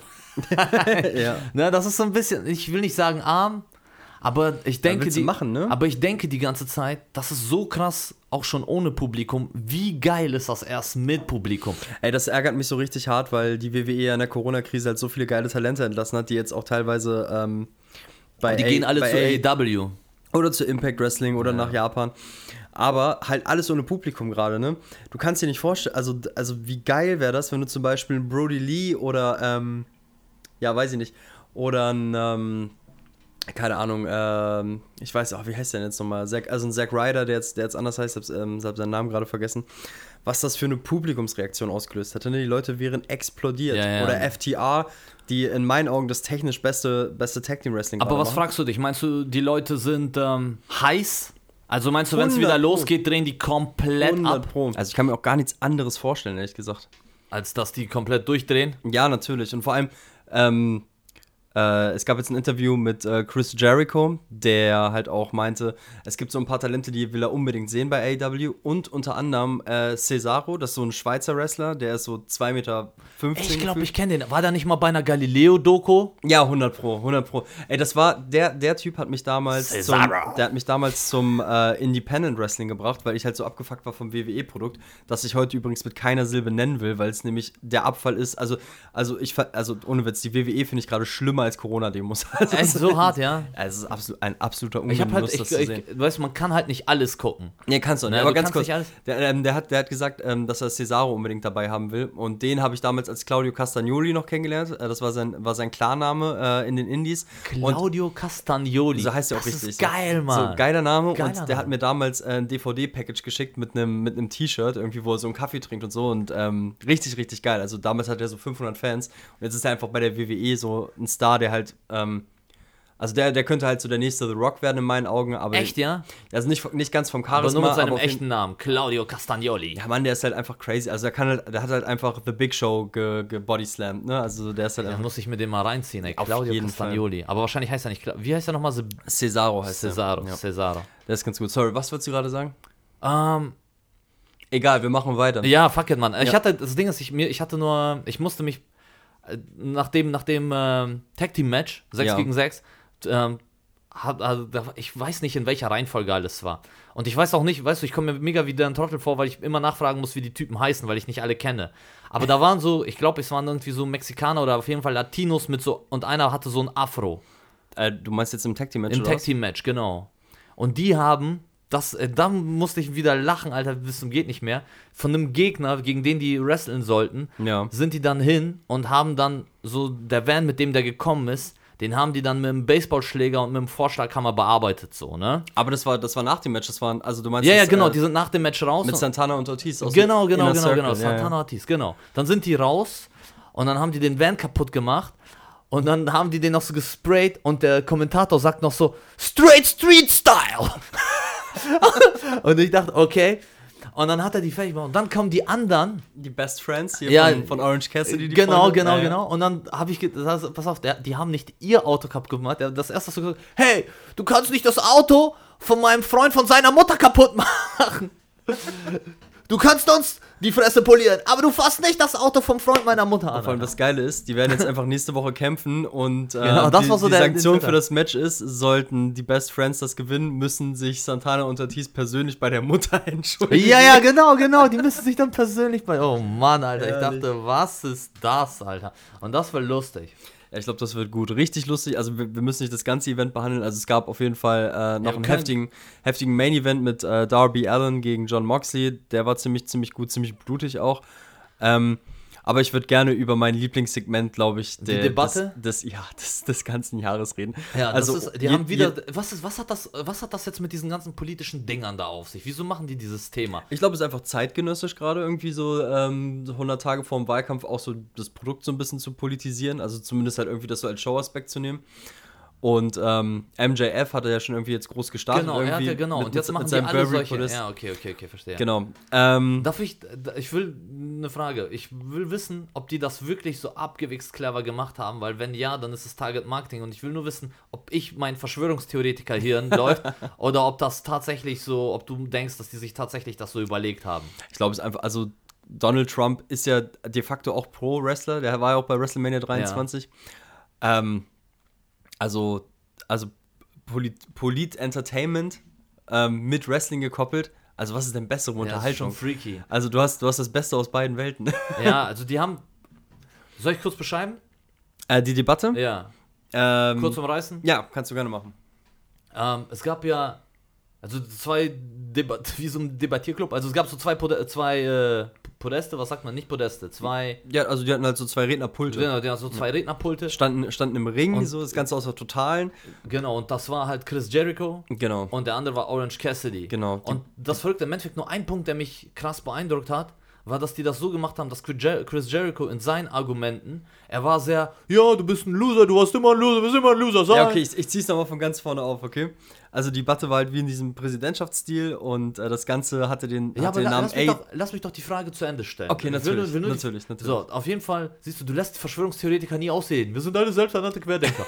ja. Ne, das ist so ein bisschen, ich will nicht sagen arm, aber ich denke, willst du die, machen, ne? aber ich denke die ganze Zeit, das ist so krass, auch schon ohne Publikum. Wie geil ist das erst mit Publikum? Ey, das ärgert mich so richtig hart, weil die W W E ja in der Corona-Krise halt so viele geile Talente entlassen hat, die jetzt auch teilweise ähm, bei Die A- gehen alle bei zu A A- E W. oder zu Impact Wrestling oder Ja. nach Japan. Aber halt alles ohne Publikum gerade, ne? Du kannst dir nicht vorstellen, also, also wie geil wäre das, wenn du zum Beispiel einen Brody Lee oder, ähm, ja, weiß ich nicht, oder ein, ähm, keine Ahnung, ähm, ich weiß auch, wie heißt der denn jetzt nochmal? Zack, also ein Zack Ryder, der jetzt, der jetzt anders heißt, ich habe ähm, hab seinen Namen gerade vergessen, was das für eine Publikumsreaktion ausgelöst hätte. Ne? Die Leute wären explodiert. Ja, ja. Oder F T R, die in meinen Augen das technisch beste, beste Tag-Team-Wrestling Aber was machen. fragst du dich? Meinst du, die Leute sind ähm, heiß? Also meinst du, wenn es wieder hundert Pro. losgeht, drehen die komplett hundert ab? Pro. Also ich kann mir auch gar nichts anderes vorstellen, ehrlich gesagt. Als dass die komplett durchdrehen? Ja, natürlich. Und vor allem, ähm, äh, es gab jetzt ein Interview mit äh, Chris Jericho, der halt auch meinte, es gibt so ein paar Talente, die will er unbedingt sehen bei A E W. Und unter anderem äh, Cesaro, das ist so ein Schweizer Wrestler, der ist so zwei Meter fünfzehn. Ich glaube, ich kenne den. War der nicht mal bei einer Galileo-Doku? Ja, hundert Pro, hundert Pro. Ey, das war, der, der Typ hat mich damals zum, Cesaro. der hat mich damals zum äh, Independent Wrestling gebracht, weil ich halt so abgefuckt war vom W W E-Produkt, das ich heute übrigens mit keiner Silbe nennen will, weil es nämlich der Abfall ist, also, also ich, ver- also ohne Witz, die W W E finde ich gerade schlimmer als Corona-Demos. Also Echt so hart, ja? Es ist absolut, ein absoluter Ich habe Ungenuss, halt, das ich, zu ich, sehen. du weißt, man kann halt nicht alles gucken. Nee, kannst du nicht. Ne, aber du ganz kannst kurz, nicht alles- der, ähm, der, hat, der hat gesagt, ähm, dass er Cesaro unbedingt dabei haben will. Und den habe ich damals als Claudio Castagnoli noch kennengelernt. Äh, das war sein, war sein Klarname äh, in den Indies. Und Claudio Castagnoli. so heißt er auch das richtig. Ist geil, Mann. So, geiler Name. Geiler und der Name. hat mir damals äh, ein D V D-Package geschickt mit einem mit einem T-Shirt, irgendwie, wo er so einen Kaffee trinkt und so. Und ähm, richtig, richtig geil. Also damals hat er so fünfhundert Fans. Und jetzt ist er einfach bei der W W E so ein Star, der halt... Ähm, Also der, der könnte halt so der nächste The Rock werden in meinen Augen, aber Echt, ja? also nicht, nicht ganz vom Aber Charisma, nur mit seinem auf jeden- echten Namen. Claudio Castagnoli. Ja, Mann, der ist halt einfach crazy. Also der kann halt, der hat halt einfach The Big Show ge, ge bodyslammed, ne? Also der ist halt Dann einfach muss ich mir den mal reinziehen, ey. Auf Claudio jeden Castagnoli. Aber wahrscheinlich heißt er nicht. Cla- Wie heißt er nochmal? Se- Cesaro heißt Cesaro. der. Ja. Cesaro. Der ist ganz gut. Sorry, was wolltest du gerade sagen? Ähm, Egal, wir machen weiter. ja, fuck it, Mann. Ich Ja. hatte, das Ding ist, ich, mir, ich hatte nur, ich musste mich, äh, nach dem, nach dem ähm, Tag-Team-Match, sechs Ja. gegen sechs, ähm, hat, also, da- ich weiß nicht, in welcher Reihenfolge alles war. Und ich weiß auch nicht, weißt du, ich komme mir mega wie ein Trottel vor, weil ich immer nachfragen muss, wie die Typen heißen, weil ich nicht alle kenne. Aber da waren so, ich glaube, es waren irgendwie so Mexikaner oder auf jeden Fall Latinos mit so, und einer hatte so ein Afro. Äh, du meinst jetzt im Tag Team Match Im oder Tag was? Team Match, genau. Und die haben, das, äh, da musste ich wieder lachen, Alter, bis zum geht nicht mehr. Von einem Gegner, gegen den die wresteln sollten, Ja. sind die dann hin und haben dann so, der Van, mit dem der gekommen ist, den haben die dann mit dem Baseballschläger und mit dem Vorschlaghammer bearbeitet, so, ne? Aber das war, das war nach dem Match, das waren, also du meinst Ja, ja, das, genau, äh, die sind nach dem Match raus. mit und- Santana und Ortiz aus Genau, dem genau, Inner genau, Circle. genau, Ja, Santana ja. Ortiz, genau. Dann sind die raus und dann haben die den Van kaputt gemacht und dann haben die den noch so gesprayt und der Kommentator sagt noch so, Straight Street Style! Und ich dachte, okay. Und dann hat er die fertig gemacht und dann kommen die anderen. Die Best Friends hier Ja, von, von Orange Cassidy. Die Genau, Freunde. genau, Ja, ja. genau. Und dann habe ich gesagt, pass auf, der, die haben nicht ihr Auto kaputt gemacht. Der, das erste, was du gesagt hast, hey, du kannst nicht das Auto von meinem Freund von seiner Mutter kaputt machen. Du kannst uns die Fresse polieren, aber du fasst nicht das Auto vom Freund meiner Mutter an. Vor allem das Geile ist, die werden jetzt einfach nächste Woche kämpfen und äh, Genau, das die, war so die der- Sanktion den für Twitter. das Match ist, sollten die Best Friends das gewinnen, müssen sich Santana und Ortiz persönlich bei der Mutter entschuldigen. Ja, ja, genau, genau. Die müssen sich dann persönlich bei. Oh Mann, Alter. Ich Ehrlich. dachte, was ist das, Alter? Und das war lustig. Ja, ich glaube, das wird gut. Richtig lustig. Also wir, wir müssen nicht das ganze Event behandeln. Also es gab auf jeden Fall äh, noch wir einen können- heftigen, heftigen Main-Event mit äh, Darby Allin gegen John Moxley. Der war ziemlich, ziemlich gut, ziemlich blutig auch. Ähm, aber ich würde gerne über mein Lieblingssegment, glaube ich, der, Debatte? Des, des, ja, des, des ganzen Jahres reden. Ja, also, das ist, die je- haben wieder. je- Was, ist, was, hat das, was hat das jetzt mit diesen ganzen politischen Dingern da auf sich? Wieso machen die dieses Thema? Ich glaube, es ist einfach zeitgenössisch gerade irgendwie so, ähm, so hundert Tage vor dem Wahlkampf auch so das Produkt so ein bisschen zu politisieren. Also zumindest halt irgendwie das so als Showaspekt zu nehmen. Und ähm, M J F hat er ja schon irgendwie jetzt groß gestartet. Genau, er irgendwie hat ja, genau. mit- Und jetzt mit- machen mit die seinem alle Burberry solche. Podest. Ja, okay, okay, okay, verstehe. Genau. Ähm, Darf ich, ich will eine Frage. Ich will wissen, ob die das wirklich so abgewichst clever gemacht haben, weil wenn ja, dann ist es Target Marketing und ich will nur wissen, ob ich mein Verschwörungstheoretiker-Hirn läuft oder ob das tatsächlich so, ob du denkst, dass die sich tatsächlich das so überlegt haben. ich glaube, es ist einfach, also Donald Trump ist ja de facto auch Pro-Wrestler. Der war ja auch bei WrestleMania dreiundzwanzig. Ähm, also, also Polit, Polit-Entertainment ähm, mit Wrestling gekoppelt. Also was ist denn bessere Ja, das ist Unterhaltung? schon freaky. Also du hast, du hast das Beste aus beiden Welten. Ja, also die haben. Soll ich kurz beschreiben? äh, die Debatte? Ja. Ähm, Kurz umreißen. ja, kannst du gerne machen. Ähm, es gab ja, also zwei, Debat wie so ein Debattierclub, also es gab so zwei, Pod zwei äh, Podeste, was sagt man, nicht Podeste, zwei... Ja, also die hatten halt so zwei Rednerpulte. Genau, die hatten so zwei ja. Rednerpulte. Standen, standen im Ring, und, so das Ganze aus der Totalen. Genau, und das war halt Chris Jericho. Genau. Und der andere war Orange Cassidy. Genau. Und das Verrückte, im Endeffekt nur ein Punkt, der mich krass beeindruckt hat, war, dass die das so gemacht haben, dass Chris Jericho in seinen Argumenten, er war sehr, ja, du bist ein Loser, du warst immer ein Loser, du bist immer ein Loser, sein. Ja, okay, ich, ich zieh's nochmal von ganz vorne auf, okay? Also die Debatte war halt wie in diesem Präsidentschaftsstil und äh, das Ganze hatte den, ja, hatte aber den Namen... Lass mich, doch, lass mich doch die Frage zu Ende stellen. Okay, natürlich, will, will natürlich, natürlich. So, auf jeden Fall, siehst du, du lässt Verschwörungstheoretiker nie aussehen. Wir sind alle selbsternannte Querdenker.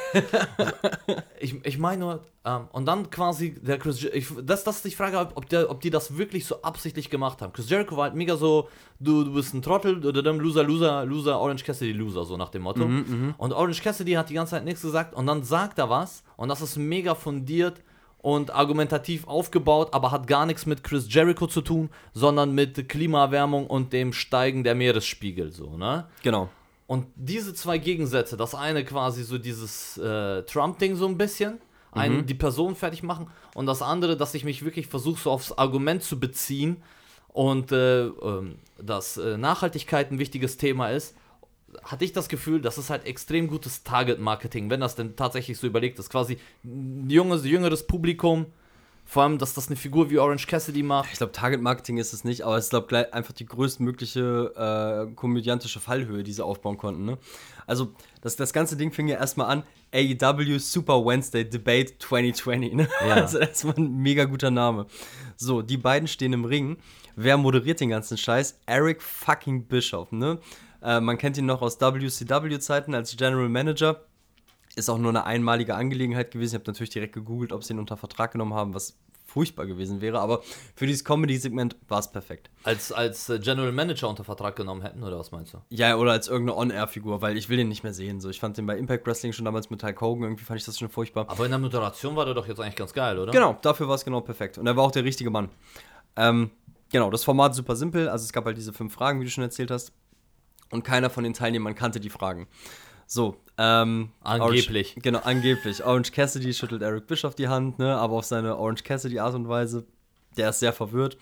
ich, ich meine nur, ähm, und dann quasi der Chris Jericho, das, das ist die Frage, ob, der, ob die das wirklich so absichtlich gemacht haben. Chris Jericho war halt mega so, du, du bist ein Trottel, Loser, Loser, Loser, Orange Cassidy, Loser, so nach dem Motto. Mhm, und Orange Cassidy hat die ganze Zeit nichts gesagt und dann sagt er was und das ist mega fundiert und argumentativ aufgebaut, aber hat gar nichts mit Chris Jericho zu tun, sondern mit Klimaerwärmung und dem Steigen der Meeresspiegel, so, ne? Genau. Und diese zwei Gegensätze, das eine quasi so dieses äh, Trump-Ding so ein bisschen, einen, mhm. die Person fertig machen und das andere, dass ich mich wirklich versuche, so aufs Argument zu beziehen und äh, ähm, dass äh, Nachhaltigkeit ein wichtiges Thema ist, hatte ich das Gefühl, das ist halt extrem gutes Target-Marketing, wenn das denn tatsächlich so überlegt ist. Quasi ein junges, jüngeres Publikum, vor allem, dass das eine Figur wie Orange Cassidy macht. Ich glaube, Target-Marketing ist es nicht, aber es ist, glaube ich, einfach die größtmögliche äh, komödiantische Fallhöhe, die sie aufbauen konnten. Ne? Also, das, das ganze Ding fing ja erstmal an, A E W Super Wednesday Debate zwanzig zwanzig. Ne? Ja. Also, das war ein mega guter Name. So, die beiden stehen im Ring. Wer moderiert den ganzen Scheiß? Eric fucking Bischoff, ne? Äh, man kennt ihn noch aus W C W-Zeiten als General Manager. Ist auch nur eine einmalige Angelegenheit gewesen. Ich habe natürlich direkt gegoogelt, ob sie ihn unter Vertrag genommen haben, was furchtbar gewesen wäre. Aber für dieses Comedy-Segment war es perfekt. Als, als General Manager unter Vertrag genommen hätten, oder was meinst du? Ja, oder als irgendeine On-Air-Figur, weil ich will den nicht mehr sehen. So, ich fand den bei Impact Wrestling schon damals mit Hulk Hogan, irgendwie fand ich das schon furchtbar. Aber in der Moderation war der doch jetzt eigentlich ganz geil, oder? Genau, dafür war es genau perfekt. Und er war auch der richtige Mann. Ähm, genau, das Format ist super simpel. Also es gab halt diese fünf Fragen, wie du schon erzählt hast. Und keiner von den Teilnehmern kannte die Fragen. So, ähm... Angeblich. Orange, genau, angeblich. Orange Cassidy schüttelt Eric Bischoff die Hand, ne, aber auf seine Orange Cassidy-Art und Weise. Der ist sehr verwirrt.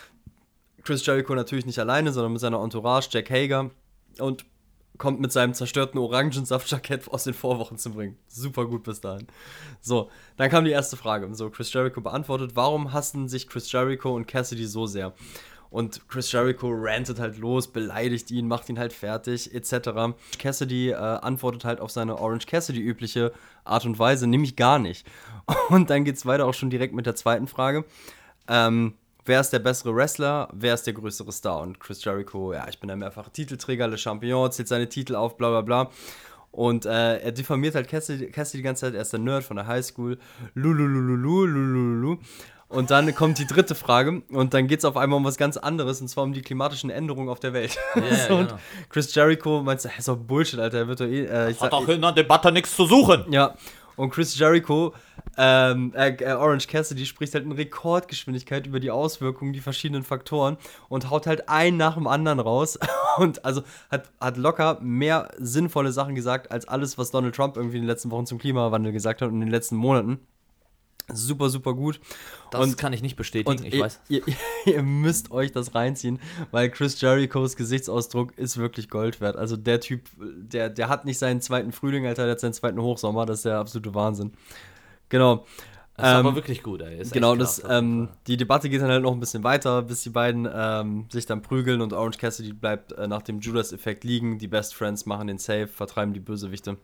Chris Jericho natürlich nicht alleine, sondern mit seiner Entourage, Jack Hager. Und kommt mit seinem zerstörten Orangensaftjackett aus den Vorwochen zum Ring. Super gut bis dahin. So, dann kam die erste Frage. So, Chris Jericho beantwortet, warum hassen sich Chris Jericho und Cassidy so sehr? Und Chris Jericho rantet halt los, beleidigt ihn, macht ihn halt fertig, et cetera. Cassidy äh, antwortet halt auf seine Orange Cassidy-übliche Art und Weise, nämlich gar nicht. Und dann geht's weiter auch schon direkt mit der zweiten Frage. Ähm, wer ist der bessere Wrestler? Wer ist der größere Star? Und Chris Jericho, ja, ich bin der mehrfache Titelträger, Le Champion, zählt seine Titel auf, bla bla bla. Und äh, er diffamiert halt Cassidy, Cassidy die ganze Zeit, er ist der Nerd von der Highschool. Lululululu, lulululu. Und dann kommt die dritte Frage und dann geht es auf einmal um was ganz anderes und zwar um die klimatischen Änderungen auf der Welt. Yeah, so, und genau. Chris Jericho meint, das ist doch Bullshit, Alter. Er wird doch eh, äh, ich Hat sag, auch in der Debatte nichts zu suchen. Ja, und Chris Jericho, ähm, äh, Orange Cassidy spricht halt in Rekordgeschwindigkeit über die Auswirkungen, die verschiedenen Faktoren und haut halt einen nach dem anderen raus und also hat, hat locker mehr sinnvolle Sachen gesagt als alles, was Donald Trump irgendwie in den letzten Wochen zum Klimawandel gesagt hat und in den letzten Monaten. Super, super gut. Das und, kann ich nicht bestätigen, ich ihr, weiß. Ihr, ihr müsst euch das reinziehen, weil Chris Jerichos Gesichtsausdruck ist wirklich Gold wert. Also der Typ, der, der hat nicht seinen zweiten Frühling, Alter, der hat seinen zweiten Hochsommer, das ist der absolute Wahnsinn. Genau. Das ist ähm, aber wirklich gut, ey. Ist genau, das, ähm, die Debatte geht dann halt noch ein bisschen weiter, bis die beiden ähm, sich dann prügeln und Orange Cassidy bleibt äh, nach dem Judas-Effekt liegen. Die Best Friends machen den Save, vertreiben die Bösewichte.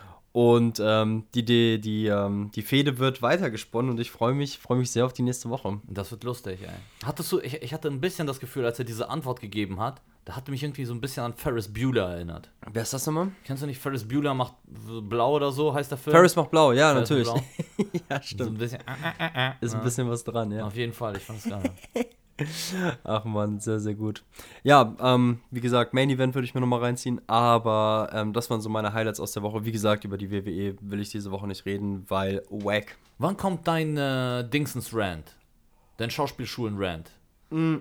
Und ähm, die, die, die, ähm, die Fehde wird weitergesponnen und ich freue mich, freu mich sehr auf die nächste Woche. Das wird lustig, ey. Hattest du, ich, ich hatte ein bisschen das Gefühl, als er diese Antwort gegeben hat, da hatte mich irgendwie so ein bisschen an Ferris Bueller erinnert. Wer ist das nochmal? Kennst du nicht Ferris Bueller macht blau oder so, heißt der Film? Ferris macht blau, ja, Ferris natürlich. Blau. Ja, stimmt. So ein bisschen, äh, äh, äh, ist ein bisschen was dran, ja. Auf jeden Fall, ich fand es geil. Ach man, sehr, sehr gut. Ja, ähm, wie gesagt, Main Event würde ich mir nochmal reinziehen, aber ähm, das waren so meine Highlights aus der Woche. Wie gesagt, über die W W E will ich diese Woche nicht reden, weil wack. Wann kommt dein äh, Dingsens-Rant? Dein Schauspielschulen-Rant? Mm.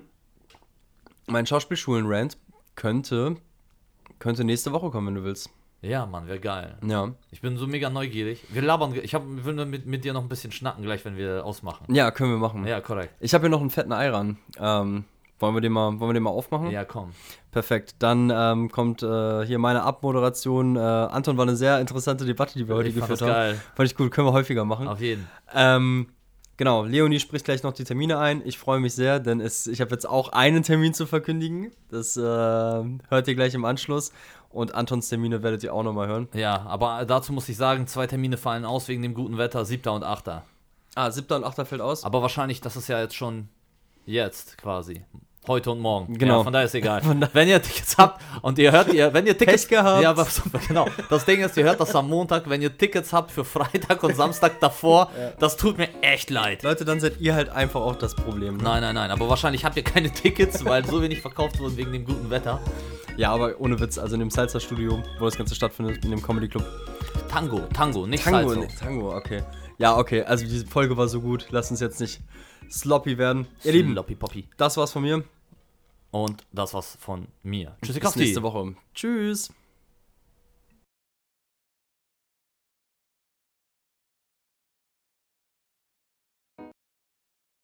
Mein Schauspielschulen-Rant könnte, könnte nächste Woche kommen, wenn du willst. Ja, Mann, wäre geil. Ja. Ich bin so mega neugierig. Wir labern, ich hab, will nur mit, mit dir noch ein bisschen schnacken, gleich, wenn wir ausmachen. Ja, können wir machen. Ja, korrekt. Ich habe hier noch einen fetten Ei ran. Ähm, Wollen wir den mal, wollen wir den mal aufmachen? Ja, komm. Perfekt. Dann ähm, kommt äh, hier meine Abmoderation. Äh, Anton, war eine sehr interessante Debatte, die wir heute Ich fand geführt das haben. geil. Fand ich gut, können wir häufiger machen. Auf jeden. Ähm, genau, Leonie spricht gleich noch die Termine ein. Ich freue mich sehr, denn es, ich habe jetzt auch einen Termin zu verkündigen. Das äh, hört ihr gleich im Anschluss. Und Antons Termine werdet ihr auch nochmal hören. Ja, aber dazu muss ich sagen, zwei Termine fallen aus wegen dem guten Wetter, siebter und achter. Ah, siebter und achter fällt aus. Aber wahrscheinlich, das ist ja jetzt schon jetzt quasi. Heute und morgen. Genau. Ja, von daher ist egal. Wenn ihr Tickets habt und ihr hört, ihr, wenn ihr Tickets Pech gehabt. Ja, aber genau. Das Ding ist, ihr hört das am Montag, wenn ihr Tickets habt für Freitag und Samstag davor, ja. Das tut mir echt leid. Leute, dann seid ihr halt einfach auch das Problem. Ne? Nein, nein, nein. Aber wahrscheinlich habt ihr keine Tickets, weil so wenig verkauft wurden wegen dem guten Wetter. Ja, aber ohne Witz, also in dem Salsa-Studio, wo das Ganze stattfindet, in dem Comedy-Club. Tango, Tango, nicht Tango, Salsa. Nee, Tango, okay. Ja, okay, also diese Folge war so gut. Lasst uns jetzt nicht sloppy werden. Ihr Lieben, Sloppy Poppy. Das war's von mir. Und das war's von mir. Tschüssikowski. Bis nächste Woche. Tschüss.